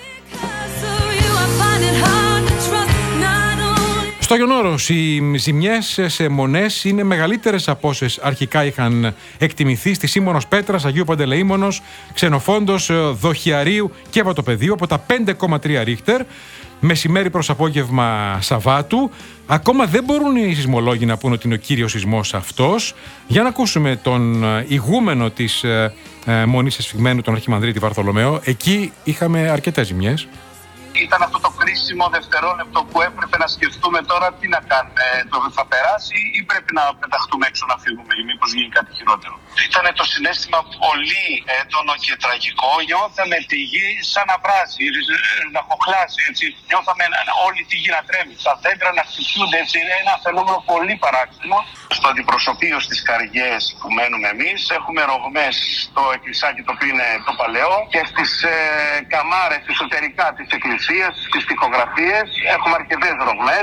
Στο Άγιον Όρος, οι ζημιές σε μονές είναι μεγαλύτερες από όσες αρχικά είχαν εκτιμηθεί στη Σύμμωνος Πέτρας, Αγίου Παντελεήμονος, Ξενοφόντος, Δοχιαρίου και Βατοπεδίου από τα πέντε κόμμα τρία ρίχτερ, μεσημέρι προς απόγευμα Σαββάτου. Ακόμα δεν μπορούν οι σεισμολόγοι να πούν ότι είναι ο κύριος σεισμός αυτός. Για να ακούσουμε τον ηγούμενο της ε, ε, Μονής Εσφυγμένου, τον Αρχιμανδρίτη Βαρθολομαίο. Εκεί είχαμε αρκετές ζημιές. Ήταν αυτό το κρίσιμο δευτερόλεπτο που έπρεπε να σκεφτούμε τώρα τι να κάνουμε. Το θα περάσει ή πρέπει να πεταχτούμε έξω να φύγουμε ή μήπως γίνει κάτι χειρότερο. Ήταν το συναίσθημα πολύ έντονο και τραγικό. Νιώθαμε τη γη σαν να βράζει, να χοχλάσει. Έτσι. Νιώθαμε όλη τη γη να τρέμει. Τα δέντρα να χτυπιούνται. Έτσι. Είναι ένα φαινόμενο πολύ παράξενο. Στο αντιπροσωπείο στις Καριές που μένουμε εμείς έχουμε ρογμές στο εκκλησάκι το οποίο είναι το παλαιό και στις ε, καμάρες εσωτερικά της εκκλησίας, στις τοιχογραφίες έχουμε αρκετές ρογμές.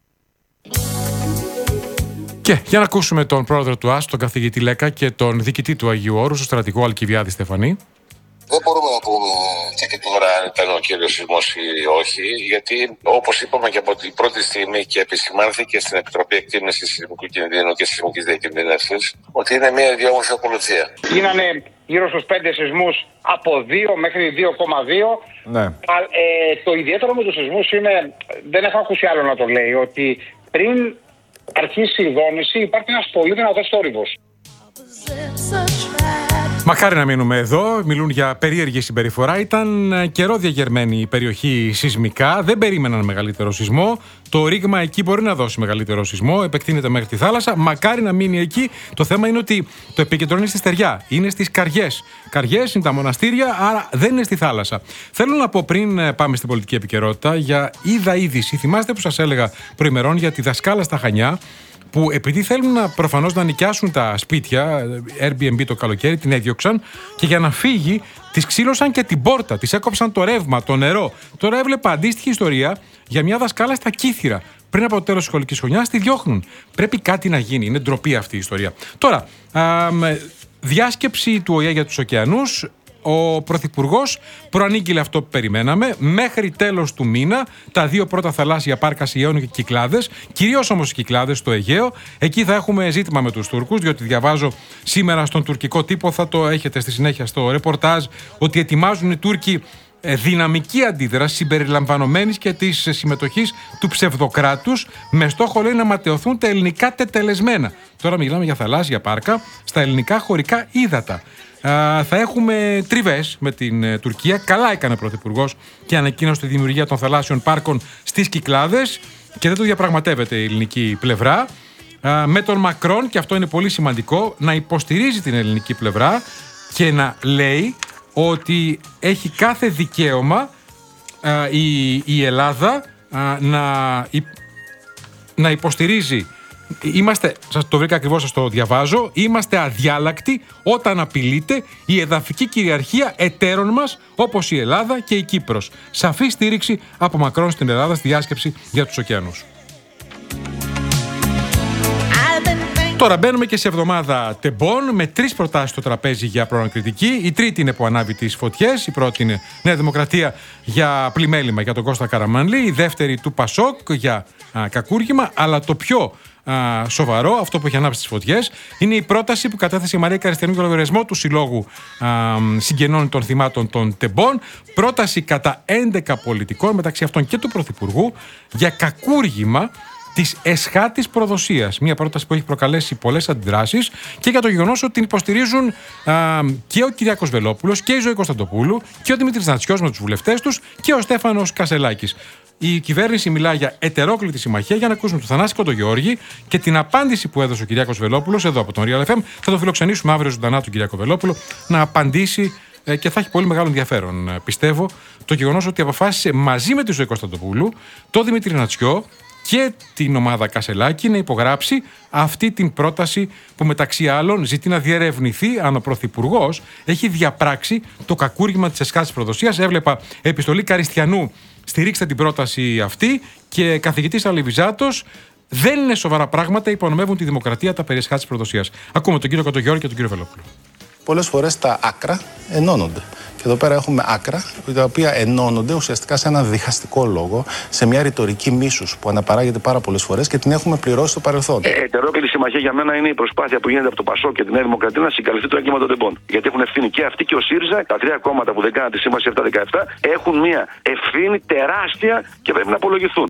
Και για να ακούσουμε τον πρόεδρο του ΑΣ, τον καθηγητή Λέκα, και τον διοικητή του Αγίου Όρους, τον στρατηγό Αλκιβιάδη Στεφανή. Δεν μπορούμε να πούμε και, και τώρα αν ήταν ο κύριος σεισμός ή όχι, γιατί όπως είπαμε και από την πρώτη στιγμή και επισημάνθηκε στην Επιτροπή Εκτίμησης Σεισμικού Κινδύνου και Σεισμικής Διακινδύνευσης, ότι είναι μια ιδιόμορφη ακολουθία. Γίνανε γύρω στους πέντε σεισμούς από δύο μέχρι δύο κόμμα δύο. Ναι. Ε, το ιδιαίτερο με τους σεισμούς είναι, δεν έχω ακούσει άλλο να το λέει, ότι πριν αρχίσει η δόνηση υπάρχει ένας πολύ δυνατός θόρυβος. Μακάρι να μείνουμε εδώ. Μιλούν για περίεργη συμπεριφορά. Ήταν καιρό διαγερμένη η περιοχή σεισμικά. Δεν περίμεναν μεγαλύτερο σεισμό. Το ρήγμα εκεί μπορεί να δώσει μεγαλύτερο σεισμό. Επεκτείνεται μέχρι τη θάλασσα. Μακάρι να μείνει εκεί. Το θέμα είναι ότι το επικεντρώνει στη στεριά. Είναι στις Καριές. Καριές είναι τα μοναστήρια, άρα δεν είναι στη θάλασσα. Θέλω να πω πριν πάμε στην πολιτική επικαιρότητα για είδα είδηση. Θυμάστε που σας έλεγα προημερών για τη δασκάλα στα Χανιά, που επειδή θέλουν να, προφανώς να νοικιάσουν τα σπίτια, Airbnb το καλοκαίρι, την έδιωξαν και για να φύγει της ξύλωσαν και την πόρτα, της έκοψαν το ρεύμα, το νερό. Τώρα έβλεπα αντίστοιχη ιστορία για μια δασκάλα στα Κύθυρα. Πριν από το τέλος της σχολικής χρονιάς τη διώχνουν. Πρέπει κάτι να γίνει. Είναι ντροπή αυτή η ιστορία. Τώρα, α, διάσκεψη του ΟΗΕ για τους ωκεανούς. Ο Πρωθυπουργός προανήγγειλε αυτό που περιμέναμε. Μέχρι τέλος του μήνα τα δύο πρώτα θαλάσσια πάρκα Ιόνιο και Κυκλάδες, κυρίως όμως οι Κυκλάδες στο Αιγαίο. Εκεί θα έχουμε ζήτημα με τους Τούρκους, διότι διαβάζω σήμερα στον τουρκικό τύπο, θα το έχετε στη συνέχεια στο ρεπορτάζ, ότι ετοιμάζουν οι Τούρκοι δυναμική αντίδραση συμπεριλαμβανομένης και της συμμετοχής του ψευδοκράτους, με στόχο, λέει, να ματαιωθούν τα ελληνικά τετελεσμένα. Τώρα μιλάμε για θαλάσσια πάρκα στα ελληνικά χωρικά ύδατα. Uh, θα έχουμε τριβές με την uh, Τουρκία. Καλά έκανε ο Πρωθυπουργός και ανακοίνωσε τη δημιουργία των θαλάσσιων πάρκων στις Κυκλάδες και δεν το διαπραγματεύεται η ελληνική πλευρά. Uh, με τον Μακρόν, και αυτό είναι πολύ σημαντικό, να υποστηρίζει την ελληνική πλευρά και να λέει ότι έχει κάθε δικαίωμα uh, η, η Ελλάδα uh, να, υ, να υποστηρίζει. Είμαστε, σας το βρήκα ακριβώς, σας το διαβάζω. Είμαστε αδιάλακτοι όταν απειλείται η εδαφική κυριαρχία εταίρων μας όπως η Ελλάδα και η Κύπρος. Σαφή στήριξη από Μακρόν στην Ελλάδα στη διάσκεψη για τους ωκεανούς. Τώρα μπαίνουμε και σε εβδομάδα τεμπών με τρεις προτάσεις στο τραπέζι για προανακριτική. Η τρίτη είναι που ανάβει τις φωτιές. Η πρώτη είναι Νέα Δημοκρατία για πλημέλημα για τον Κώστα Καραμανλή. Η δεύτερη του Πασόκ για α, κακούργημα. Αλλά το πιο α, σοβαρό, αυτό που έχει ανάψει τις φωτιές. Είναι η πρόταση που κατέθεσε η Μαρία Καριστιανού για λογαριασμό του Συλλόγου α, Συγγενών των Θυμάτων των Τεμπών. Πρόταση κατά έντεκα πολιτικών, μεταξύ αυτών και του Πρωθυπουργού, για κακούργημα της εσχάτης προδοσίας. Μια πρόταση που έχει προκαλέσει πολλές αντιδράσεις και για το γεγονός ότι την υποστηρίζουν α, και ο Κυριάκος Βελόπουλος και η Ζωή Κωνσταντοπούλου και ο Δημήτρης Νατσιός με τους βουλευτές τους και ο Στέφανος Κασελάκης. Η κυβέρνηση μιλά για ετερόκλητη συμμαχία. Για να ακούσουμε τον Θανάση Κοντογιώργη και την απάντηση που έδωσε ο Κυριάκος Βελόπουλος εδώ από τον Real εφ εμ. Θα το φιλοξενήσουμε αύριο ζωντανά τον Κυριάκο Βελόπουλο να απαντήσει ε, και θα έχει πολύ μεγάλο ενδιαφέρον, ε, πιστεύω, το γεγονός ότι αποφάσισε μαζί με τη Ζωή Κωνσταντοπούλου, τον Δημήτρη Νατσιό και την ομάδα Κασελάκη να υπογράψει αυτή την πρόταση που μεταξύ άλλων ζητεί να διερευνηθεί αν ο Πρωθυπουργός έχει διαπράξει το κακούργημα της εσχάτης προδοσίας. Έβλεπα επιστολή Καριστιανού, στηρίξτε την πρόταση αυτή, και καθηγητής Αλιβιζάτος, δεν είναι σοβαρά πράγματα, υπονομεύουν τη δημοκρατία τα περί εσχάτης προδοσίας. Ακούμε τον κύριο Κοντογιώργη και τον κύριο Βελόπουλο. Πολλές φορές τα άκρα ενώνονται. Και εδώ πέρα έχουμε άκρα, τα οποία ενώνονται ουσιαστικά σε ένα διχαστικό λόγο, σε μια ρητορική μίσους που αναπαράγεται πάρα πολλές φορές και την έχουμε πληρώσει στο παρελθόν. Ε, ετερόκλητη συμμαχία για μένα είναι η προσπάθεια που γίνεται από το Πασόκ και τη Νέα Δημοκρατία να συγκαλυφθεί το έγκλημα των τεμπών. Γιατί έχουν ευθύνη και αυτοί και ο ΣΥΡΙΖΑ, τα τρία κόμματα που δεν κάναν τη σύμβαση επτά δεκαεπτά, έχουν μια ευθύνη τεράστια και πρέπει να απολογηθούν.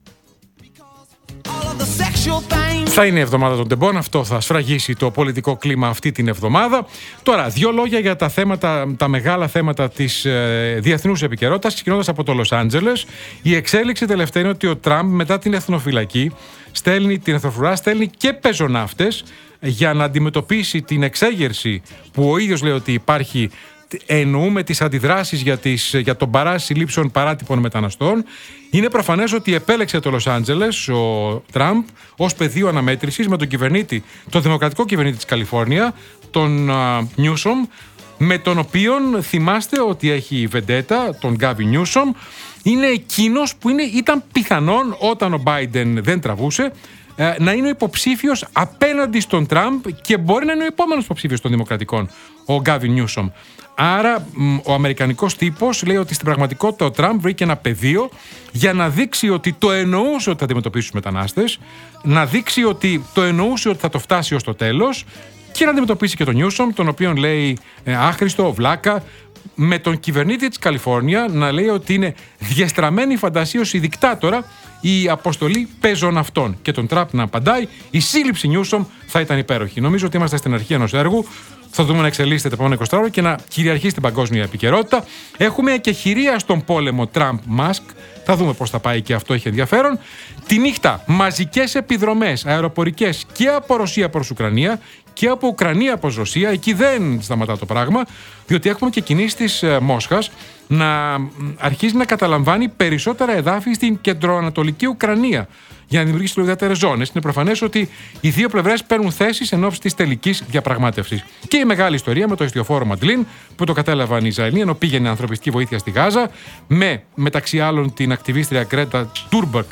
Θα είναι η εβδομάδα των τεμπών, αυτό θα σφραγίσει το πολιτικό κλίμα αυτή την εβδομάδα. Τώρα, δύο λόγια για τα θέματα, τα μεγάλα θέματα της ε, διεθνούς επικαιρότητας, ξεκινώντας από το Λος Άντζελες. Η εξέλιξη τελευταία είναι ότι ο Τραμπ μετά την εθνοφυλακή στέλνει την εθνοφρουρά, στέλνει και πεζοναύτες για να αντιμετωπίσει την εξέγερση που ο ίδιος λέει ότι υπάρχει. Εννοούμε τις αντιδράσεις για, τις, για τον παράση συλλήψεων παράτυπων μεταναστών. Είναι προφανές ότι επέλεξε το Λος Άντζελες ο Τραμπ ως πεδίο αναμέτρησης με τον κυβερνήτη, τον δημοκρατικό κυβερνήτη της Καλιφόρνια, τον Νιούσομ, με τον οποίον θυμάστε ότι έχει βεντέτα, τον Γκάβιν Νιούσομ. Είναι εκείνος που είναι, ήταν πιθανόν, όταν ο Μπάιντεν δεν τραβούσε, να είναι ο υποψήφιος απέναντι στον Τραμπ και μπορεί να είναι ο επόμενος υποψήφιος των Δημοκρατικών, ο Γκάβιν Νιούσομ. Άρα ο αμερικανικός τύπος λέει ότι στην πραγματικότητα ο Τραμπ βρήκε ένα πεδίο για να δείξει ότι το εννοούσε ότι θα αντιμετωπίσει τους μετανάστες, να δείξει ότι το εννοούσε ότι θα το φτάσει ως το τέλος και να αντιμετωπίσει και τον Νιούσομ, τον οποίον λέει ε, άχρηστο, βλάκα, με τον κυβερνήτη της Καλιφόρνια να λέει ότι είναι διεστραμμένη φαντασίωση δικτάτορα η αποστολή πεζοναυτών. Και τον Τραμπ να απαντάει, η σύλληψη Νιούσομ θα ήταν υπέροχη. Νομίζω ότι είμαστε στην αρχή ενός έργου. Θα δούμε να εξελίσσεται το επόμενο είκοσι ώρα και να κυριαρχεί στην παγκόσμια επικαιρότητα. Έχουμε και χειρία στον πόλεμο Τραμπ-Μάσκ. Θα δούμε πώς θα πάει και αυτό έχει ενδιαφέρον. Τη νύχτα, μαζικές επιδρομές αεροπορικές και από Ρωσία προς Ουκρανία και από Ουκρανία προς Ρωσία. Εκεί δεν σταματά το πράγμα, διότι έχουμε και κινήσεις της Μόσχας να αρχίζει να καταλαμβάνει περισσότερα εδάφη στην κεντροανατολική Ουκρανία για να δημιουργήσει ουδέτερες ζώνες. Είναι προφανές ότι οι δύο πλευρές παίρνουν θέσεις εν ώψη της τελικής διαπραγμάτευσης. Και η μεγάλη ιστορία με το ιστιοφόρο Μαντλίν που το κατέλαβαν οι Ισραηλοί ενώ πήγαινε ανθρωπιστική βοήθεια στη Γάζα, με μεταξύ άλλων την ακτιβίστρια Γκρέτα Τούρμπεργκ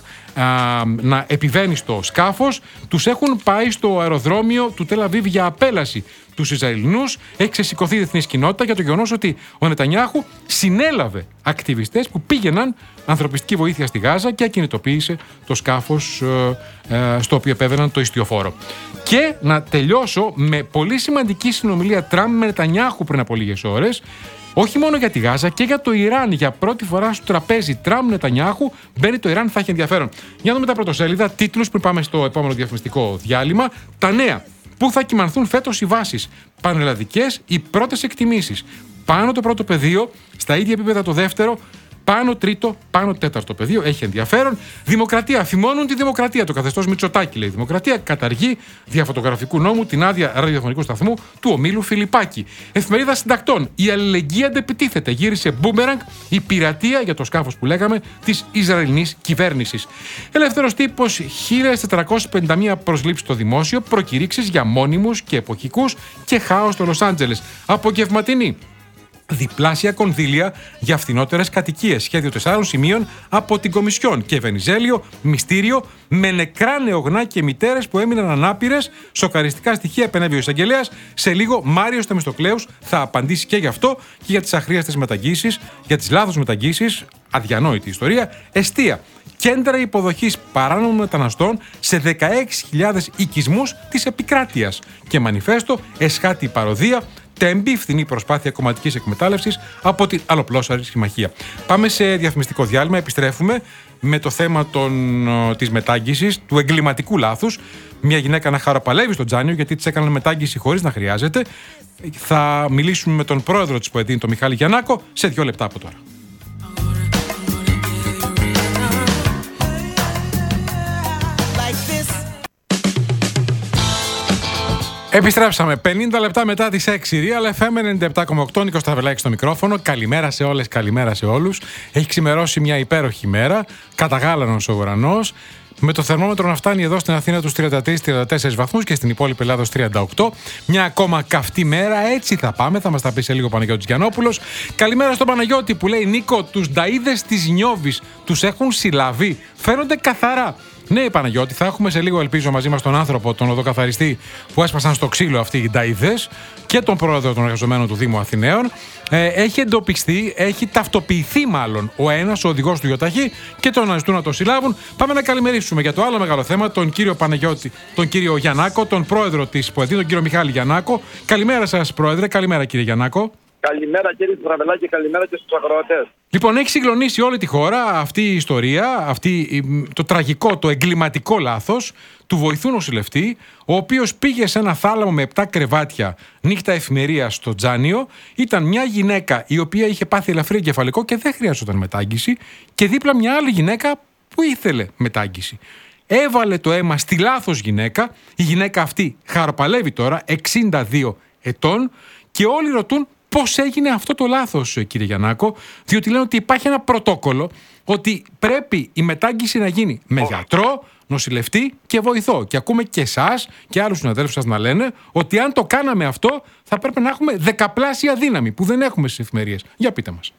να επιβαίνει στο σκάφος. Τους έχουν πάει στο αεροδρόμιο του Τελ Αβίβ για απέλαση τους Ισραηλινούς. Έχει ξεσηκωθεί η διεθνής κοινότητα για το γεγονός ότι ο Νετανιάχου συνέλαβε ακτιβιστές που πήγαιναν ανθρωπιστική βοήθεια στη Γάζα και ακινητοποίησε το σκάφος ε, ε, στο οποίο επέβαιναν το ιστιοφόρο. Και να τελειώσω με πολύ σημαντική συνομιλία Τραμπ με Νετανιάχου πριν από λίγες ώρες. Όχι μόνο για τη Γάζα και για το Ιράν. Για πρώτη φορά στο τραπέζι Τραμπ Νετανιάχου μπαίνει το Ιράν, θα έχει ενδιαφέρον. Για να δούμε τα πρωτοσέλιδα, τίτλους πριν πάμε στο επόμενο διαφημιστικό διάλειμμα. Τα νέα. Πού θα κυμανθούν φέτος οι βάσεις. Πανελλαδικές, οι πρώτες εκτιμήσεις. Πάνω το πρώτο πεδίο, στα ίδια επίπεδα το δεύτερο. Πάνω τρίτο, πάνω τέταρτο πεδίο. Έχει ενδιαφέρον. Δημοκρατία. Φημώνουν τη δημοκρατία. Το καθεστώς Μητσοτάκη λέει. Δημοκρατία καταργεί διαφωτογραφικού νόμου την άδεια ραδιοφωνικού σταθμού του ομίλου Φιλιππάκη. Εφημερίδα Συντακτών. Η αλληλεγγύη αντεπιτίθεται. Γύρισε μπούμεραγκ η πειρατεία για το σκάφος που λέγαμε της Ισραηλινής κυβέρνησης. Ελεύθερος τύπος. χίλια τετρακόσιες πενήντα μία προσλήψεις στο δημόσιο. Προκηρύξεις για μόνιμους και εποχικούς και χάος στο Λος Άντζελες. Απογευματινή. Διπλάσια κονδύλια για φθηνότερες κατοικίες. Σχέδιο τεσσάρων σημείων από την Κομισιόν. Και Βενιζέλιο, μυστήριο, με νεκρά νεογνά και μητέρες που έμειναν ανάπηρες. Σοκαριστικά στοιχεία επενέβη ο εισαγγελέας. Σε λίγο, Μάριος Θεμιστοκλέους θα απαντήσει και γι' αυτό και για τις αχρίαστες μεταγγίσεις, για τις λάθος μεταγγίσεις. Αδιανόητη ιστορία. Εστία. κέντρα υποδοχής παράνομων μεταναστών σε δεκαέξι χιλιάδες οικισμούς της επικράτειας. Και μανιφέστο εσχάτη παροδία, τέμπη, φθηνή προσπάθεια κομματικής εκμετάλλευσης από την αλλοπλώσαρη συμμαχία. Πάμε σε διαφημιστικό διάλειμμα, επιστρέφουμε με το θέμα των, της μετάγγισης, του εγκληματικού λάθους. Μια γυναίκα να χαροπαλεύει στο Τζάνιο γιατί της έκαναν μετάγγιση χωρίς να χρειάζεται. Θα μιλήσουμε με τον πρόεδρο της ΠΟΕΔΗΝ, τον Μιχάλη Γιαννάκο, σε δύο λεπτά από τώρα. Επιστρέψαμε πενήντα λεπτά μετά τις έξι. Real εφ εμ ενενήντα επτά κόμμα οκτώ, Νίκος Στραβελάκης στο μικρόφωνο. Καλημέρα σε όλες, καλημέρα σε όλους. Έχει ξημερώσει μια υπέροχη μέρα. Καταγάλανος ο ουρανός. Με το θερμόμετρο να φτάνει εδώ στην Αθήνα τους τριάντα τρεις τριάντα τέσσερις βαθμούς και στην υπόλοιπη Ελλάδα τους τριάντα οκτώ. Μια ακόμα καυτή μέρα, έτσι θα πάμε. Θα μας τα πει σε λίγο ο Παναγιώτης Γιαννόπουλος. Καλημέρα στον Παναγιώτη που λέει: Νίκο, τους νταΐδες της Νιώβης τους έχουν συλλαβεί. Φαίνονται καθαρά. Ναι, Παναγιώτη, θα έχουμε σε λίγο, ελπίζω, μαζί μας τον άνθρωπο, τον οδοκαθαριστή που έσπασαν στο ξύλο αυτοί οι νταΐδες και τον πρόεδρο των εργαζομένων του Δήμου Αθηναίων. Ε, έχει εντοπιστεί, έχει ταυτοποιηθεί μάλλον ο ένας, ο οδηγός του γιοταχή, και τον αναζητούν να το συλλάβουν. Πάμε να καλημερίσουμε για το άλλο μεγάλο θέμα, τον κύριο Παναγιώτη, τον κύριο Γιαννάκο, τον πρόεδρο της ΠΟΕΔΗΝ, τον κύριο Μιχάλη Γιαννάκο. Καλημέρα σας, πρόεδρε, καλημέρα κύριε Γιαννάκο. Καλημέρα κύριε Στραβελάκη και καλημέρα και στους ακροατές. Λοιπόν, έχει συγκλονίσει όλη τη χώρα αυτή η ιστορία, αυτή, το τραγικό, το εγκληματικό λάθος του βοηθού νοσηλευτή, ο οποίος πήγε σε ένα θάλαμο με επτά κρεβάτια νύχτα εφημερίας στο Τζάνιο. Ήταν μια γυναίκα η οποία είχε πάθει ελαφρύ εγκεφαλικό και δεν χρειαζόταν μετάγγιση, και δίπλα μια άλλη γυναίκα που ήθελε μετάγγιση. Έβαλε το αίμα στη λάθος γυναίκα. Η γυναίκα αυτή χαροπαλεύει τώρα, εξήντα δύο ετών, και όλοι ρωτούν πώς έγινε αυτό το λάθος, κύριε Γιαννάκο, διότι λένε ότι υπάρχει ένα πρωτόκολλο ότι πρέπει η μετάγγιση να γίνει με γιατρό, νοσηλευτή και βοηθό. Και ακούμε και εσάς και άλλους συναδέλφους σας να λένε ότι αν το κάναμε αυτό θα πρέπει να έχουμε δεκαπλάσια δύναμη που δεν έχουμε στις εφημερίες. Για πείτε μας.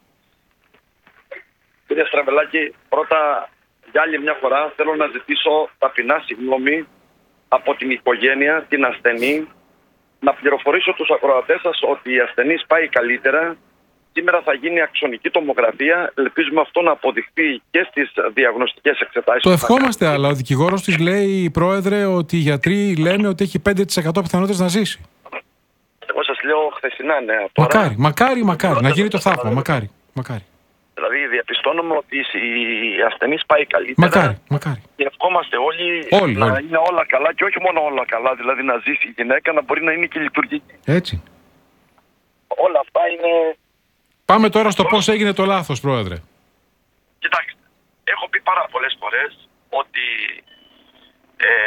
Κύριε Στραβελάκη, πρώτα για άλλη μια φορά θέλω να ζητήσω ταπεινά συγγνώμη από την οικογένεια, την ασθενή. Να πληροφορήσω τους ακροατές σας ότι η ασθενής πάει καλύτερα. Σήμερα θα γίνει αξονική τομογραφία. Ελπίζουμε αυτό να αποδειχθεί και στις διαγνωστικές εξετάσεις. Το ευχόμαστε, αλλά ο δικηγόρος της λέει, πρόεδρε, ότι οι γιατροί λένε ότι έχει πέντε τοις εκατό πιθανότητες να ζήσει. Εγώ σας λέω χθεσινά νέα. Τώρα, μακάρι, μακάρι, μακάρι. Να γίνει το θαύμα. Μακάρι, μακάρι. Δηλαδή διαπιστώνουμε ότι η ασθενής πάει καλύτερα. Μακάρι, μακάρι. Και ευχόμαστε όλοι, όλοι να όλοι. είναι όλα καλά, και όχι μόνο όλα καλά, δηλαδή να ζήσει η γυναίκα, να μπορεί να είναι και λειτουργική. Έτσι. Όλα αυτά είναι... Πάμε τώρα στο πώς έγινε το λάθος, πρόεδρε. Κοιτάξτε, έχω πει πάρα πολλές φορές ότι ε, ε,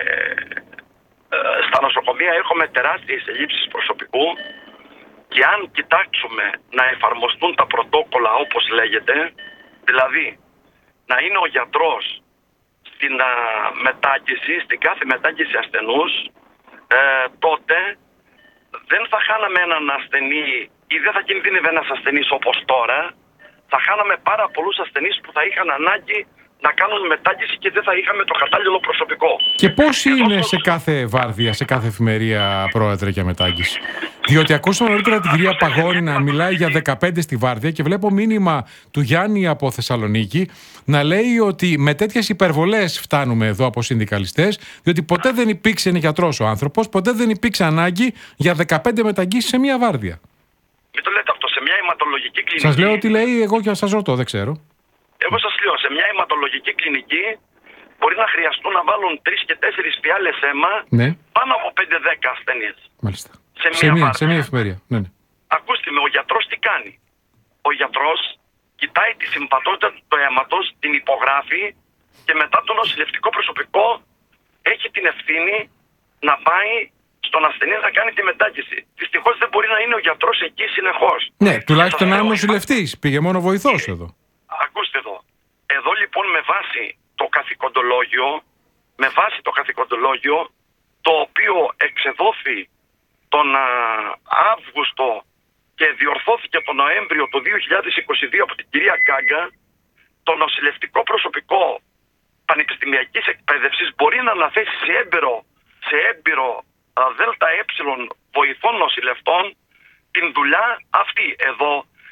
στα νοσοκομεία έχουμε τεράστιες ελλείψεις προσωπικού. Και αν κοιτάξουμε να εφαρμοστούν τα πρωτόκολλα όπως λέγεται, δηλαδή να είναι ο γιατρός στην α, μετάγγιση, στην κάθε μετάγγιση ασθενούς, ε, τότε δεν θα χάναμε έναν ασθενή ή δεν θα κινδύνευε ένας ασθενής όπως τώρα. Θα χάναμε πάρα πολλούς ασθενείς που θα είχαν ανάγκη να κάνουν μετάγγιση και δεν θα είχαμε το κατάλληλο προσωπικό. Και πώς είναι σε κάθε βάρδια, σε κάθε εφημερία, πρόεδρε, για μετάγγιση? Διότι ακούσαμε νωρίτερα την κυρία Παγώνη να μιλάει για δεκαπέντε στη βάρδια και βλέπω μήνυμα του Γιάννη από Θεσσαλονίκη να λέει ότι με τέτοιες υπερβολές φτάνουμε εδώ από συνδικαλιστές, διότι ποτέ δεν υπήρξε, είναι γιατρός ο άνθρωπος, ποτέ δεν υπήρξε ανάγκη για δεκαπέντε μεταγγίσεις σε μία βάρδια. Μην το λέτε αυτό, σε μια αιματολογική κλινική. Σας λέω ότι λέει, εγώ και σας ρωτώ, δεν ξέρω. Εγώ σας λέω, σε μια αιματολογική κλινική μπορεί να χρειαστούν να βάλουν τρεις και τέσσερις φιάλες αίμα, ναι, πάνω από πέντε δέκα ασθενείς. Μάλιστα. Σε μια, σε μια, σε μια εφημερία. Ναι, ναι. Ακούστε με, ο γιατρός τι κάνει? Ο γιατρός κοιτάει τη συμβατότητα του αίματος, την υπογράφει και μετά το νοσηλευτικό προσωπικό έχει την ευθύνη να πάει στον ασθενή να κάνει τη μετάγγιση. Δυστυχώς δεν μπορεί να είναι ο γιατρός εκεί συνεχώς. Ναι, τουλάχιστον να είναι νοσηλευτής. Πήγε μόνο βοηθός εδώ. Ακούστε εδώ. Εδώ λοιπόν με βάση το καθηκοντολόγιο, με βάση το καθηκοντολόγιο, το οποίο εξεδόθη τον α, Αύγουστο και διορθώθηκε τον Νοέμβριο του δύο χιλιάδες είκοσι δύο από την κυρία Γκάγκα, το νοσηλευτικό προσωπικό πανεπιστημιακής εκπαίδευσης μπορεί να αναθέσει σε έμπειρο, σε έμπειρο α, ΔΕ βοηθών νοσηλευτών την δουλειά αυτή. Εδώ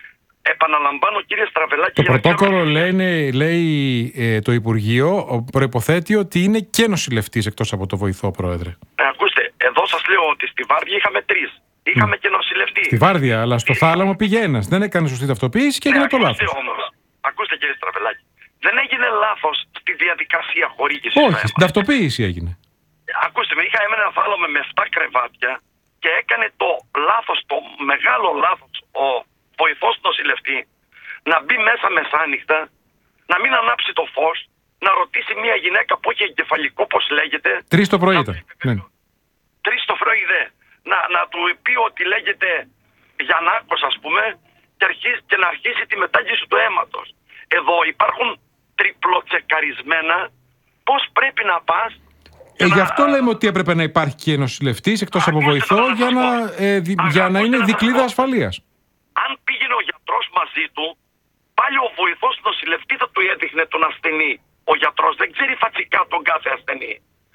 επαναλαμβάνω κύριε Στραβελάκη... Το πρωτόκολλο να... λένε, λέει ε, το Υπουργείο προϋποθέτει ότι είναι και νοσηλευτής εκτός από το βοηθό, Πρόεδρε. Ε, ακούστε, εδώ σας λέω ότι στη Βάρδια είχαμε τρεις. Είχαμε mm. και νοσηλευτή. Στη Βάρδια, αλλά στο Θάλαμο πήγε ένας. Δεν έκανε σωστή ταυτοποίηση και έγινε ε, το λάθος. Όμως, ακούστε κύριε Στραβελάκη, δεν έγινε λάθος στη διαδικασία χορήγησης. Όχι, στην ταυτοποίηση έγινε. Ακούστε με, είχα ένα θάλαμο με επτά κρεβάτια και έκανε το λάθος, το μεγάλο λάθος ο βοηθός νοσηλευτή να μπει μέσα μεσάνυχτα, να μην ανάψει το φως, να ρωτήσει μια γυναίκα που έχει εγκεφαλικό, πώς λέγεται. Τρεις το πρωί ήταν. Ναι. Τρεις το πρωί δε. Να, να του πει ότι λέγεται Γιαννάκος, ας πούμε, και, αρχίσει, και να αρχίσει τη μετάγγιση του αίματος. Εδώ υπάρχουν τριπλοτσεκαρισμένα πώς πρέπει να πας. Ε, γι' αυτό λέμε ότι έπρεπε να υπάρχει και νοσηλευτής εκτός από βοηθό για να, ε, δι, για να είναι δικλείδα ασφαλείας. Αν πήγαινε ο γιατρός μαζί του, πάλι ο βοηθός νοσηλευτή θα του έδειχνε τον ασθενή. Ο γιατρός δεν ξέρει φατσικά τον κάθε ασθενή.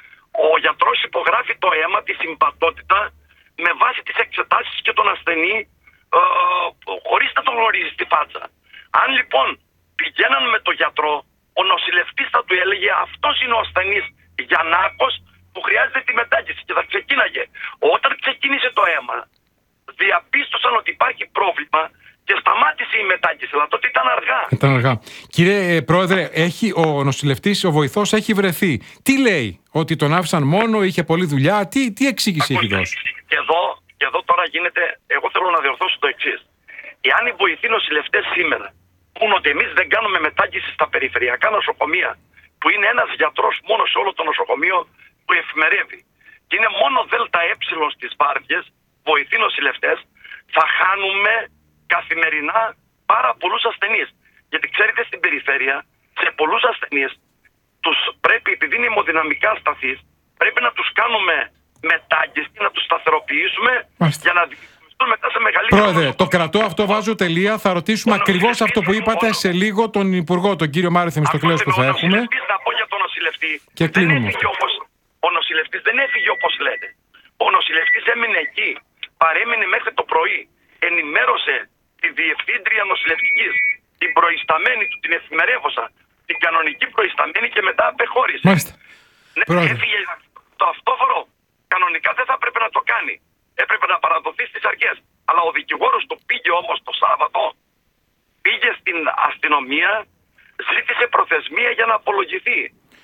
Ο γιατρός υπογράφει το αίμα, τη συμπατότητα, με βάση τις εξετάσεις και τον ασθενή, ε, χωρίς να τον γνωρίζει στη φάτσα. Αν λοιπόν πηγαίναν με τον γιατρό, ο νοσηλευτής θα του έλεγε αυτός είναι ο ασθενής Γιαννάκος που χρειάζεται τη μετάγγιση και θα ξεκίναγε. Όταν ξεκίνησε το αίμα, διαπίστωσαν ότι υπάρχει πρόβλημα και σταμάτησε η μετάγγιση, αλλά τότε ήταν αργά. Ήταν αργά. Κύριε Πρόεδρε, έχει, ο νοσηλευτής, ο βοηθός έχει βρεθεί. Τι λέει, ότι τον άφησαν μόνο, είχε πολλή δουλειά, τι, τι εξήγηση έχει δώσει? Και εδώ, και εδώ τώρα γίνεται, εγώ θέλω να διορθώσω το εξής. Εάν οι βοηθοί νοσηλευτές σήμερα πούν ότι εμείς δεν κάνουμε μετάγγιση στα περιφερειακά νοσοκομεία, που είναι ένας γιατρός μόνο σε όλο το νοσοκομείο που εφημερεύει, και είναι μόνο ΔΕΛΤΑ Ε στις Βάρδιες, βοηθοί νοσηλευτές, θα χάνουμε καθημερινά πάρα πολλούς ασθενείς. Γιατί ξέρετε, στην περιφέρεια, σε πολλούς ασθενείς, τους πρέπει, επειδή είναι αιμοδυναμικά ασταθείς, πρέπει να τους κάνουμε μετάγγιση, να τους σταθεροποιήσουμε. Μάλιστα. Για να διεκδικηθούν μετά σε μεγαλύτερο... Πρόεδρε, το κρατώ αυτό, βάζω τελεία. Θα ρωτήσουμε ακριβώς αυτό που είπατε σε λίγο τον Υπουργό, τον κύριο Μάριο Θεμιστοκλέου, που θα έχουμε. Να πω για τον νοσηλευτή. Και κλείνουμε. Όπως, ο νοσηλευτής δεν έφυγε όπως λέτε. Ο νοσηλευτής έμεινε εκεί. Παρέμεινε μέχρι το πρωί. Ενημέρωσε τη διευθύντρια νοσηλευτικής, την προϊσταμένη του, την εφημερεύωσα, την κανονική προϊσταμένη και μετά απεχώρησε. Μάλιστα. Ναι, έφυγε το αυτόφορο. Κανονικά δεν θα έπρεπε να το κάνει. Έπρεπε να παραδοθεί στις αρχές. Αλλά ο δικηγόρος του πήγε όμως το Σάββατο, πήγε στην αστυνομία, ζήτησε προθεσμία για να απολογηθεί.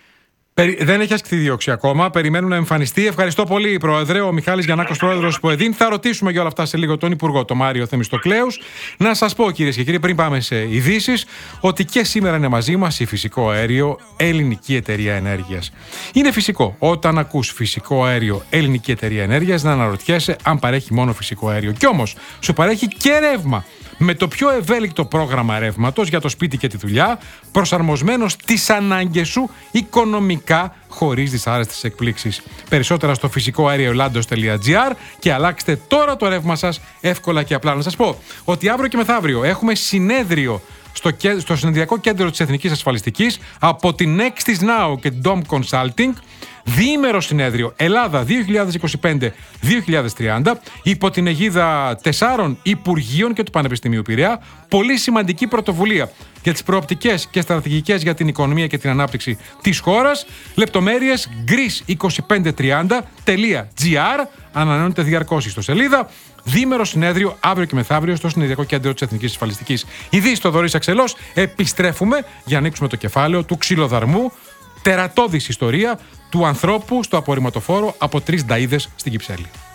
Δεν έχει ασκηθεί δίωξη ακόμα. Περιμένουν να εμφανιστεί. Ευχαριστώ πολύ, Πρόεδρε. Ο Μιχάλης Γιαννάκος, Πρόεδρος ΠΟΕΔΗΝ. Θα ρωτήσουμε για όλα αυτά σε λίγο τον Υπουργό, τον Μάριο Θεμιστοκλέους. Να σας πω, κυρίες και κύριοι, πριν πάμε σε ειδήσεις, ότι και σήμερα είναι μαζί μας η Φυσικό Αέριο, Ελληνική Εταιρεία Ενέργειας. Είναι φυσικό όταν ακούς Φυσικό Αέριο, Ελληνική Εταιρεία Ενέργειας, να αναρωτιέσαι αν παρέχει μόνο φυσικό αέριο. Κι όμως σου παρέχει και ρεύμα. Με το πιο ευέλικτο πρόγραμμα ρεύματος για το σπίτι και τη δουλειά, προσαρμοσμένο στις ανάγκες σου οικονομικά, χωρίς δυσάρεστες εκπλήξεις. Περισσότερα στο φυσικό αέριο ελλάντος τελεία τζι άρ και αλλάξτε τώρα το ρεύμα σας εύκολα και απλά. Να σας πω ότι αύριο και μεθαύριο έχουμε συνέδριο στο, στο Συνεδριακό Κέντρο της Εθνικής Ασφαλιστικής από την Nextis Now και την Dom Consulting. Διήμερο συνέδριο Ελλάδα δύο χιλιάδες είκοσι πέντε δύο χιλιάδες τριάντα υπό την αιγίδα τεσσάρων Υπουργείων και του Πανεπιστημίου Πειραιά. Πολύ σημαντική πρωτοβουλία για τις προοπτικές και στρατηγικές για την οικονομία και την ανάπτυξη της χώρας. Λεπτομέρειες γκρις είκοσι πέντε τριάντα τελεία τζι άρ. Ανανεώνεται διαρκώς η ιστοσελίδα. Διήμερο συνέδριο αύριο και μεθαύριο στο Συνεδριακό Κέντρο της Εθνικής Ασφαλιστικής. Ειδήσεις στο Δωρής Αξελός. Επιστρέφουμε για να ανοίξουμε το κεφάλαιο του ξυλοδαρμού. Τερατώδης ιστορία του ανθρώπου στο απορριμματοφόρο από τρεις νταΐδες στην Κυψέλη.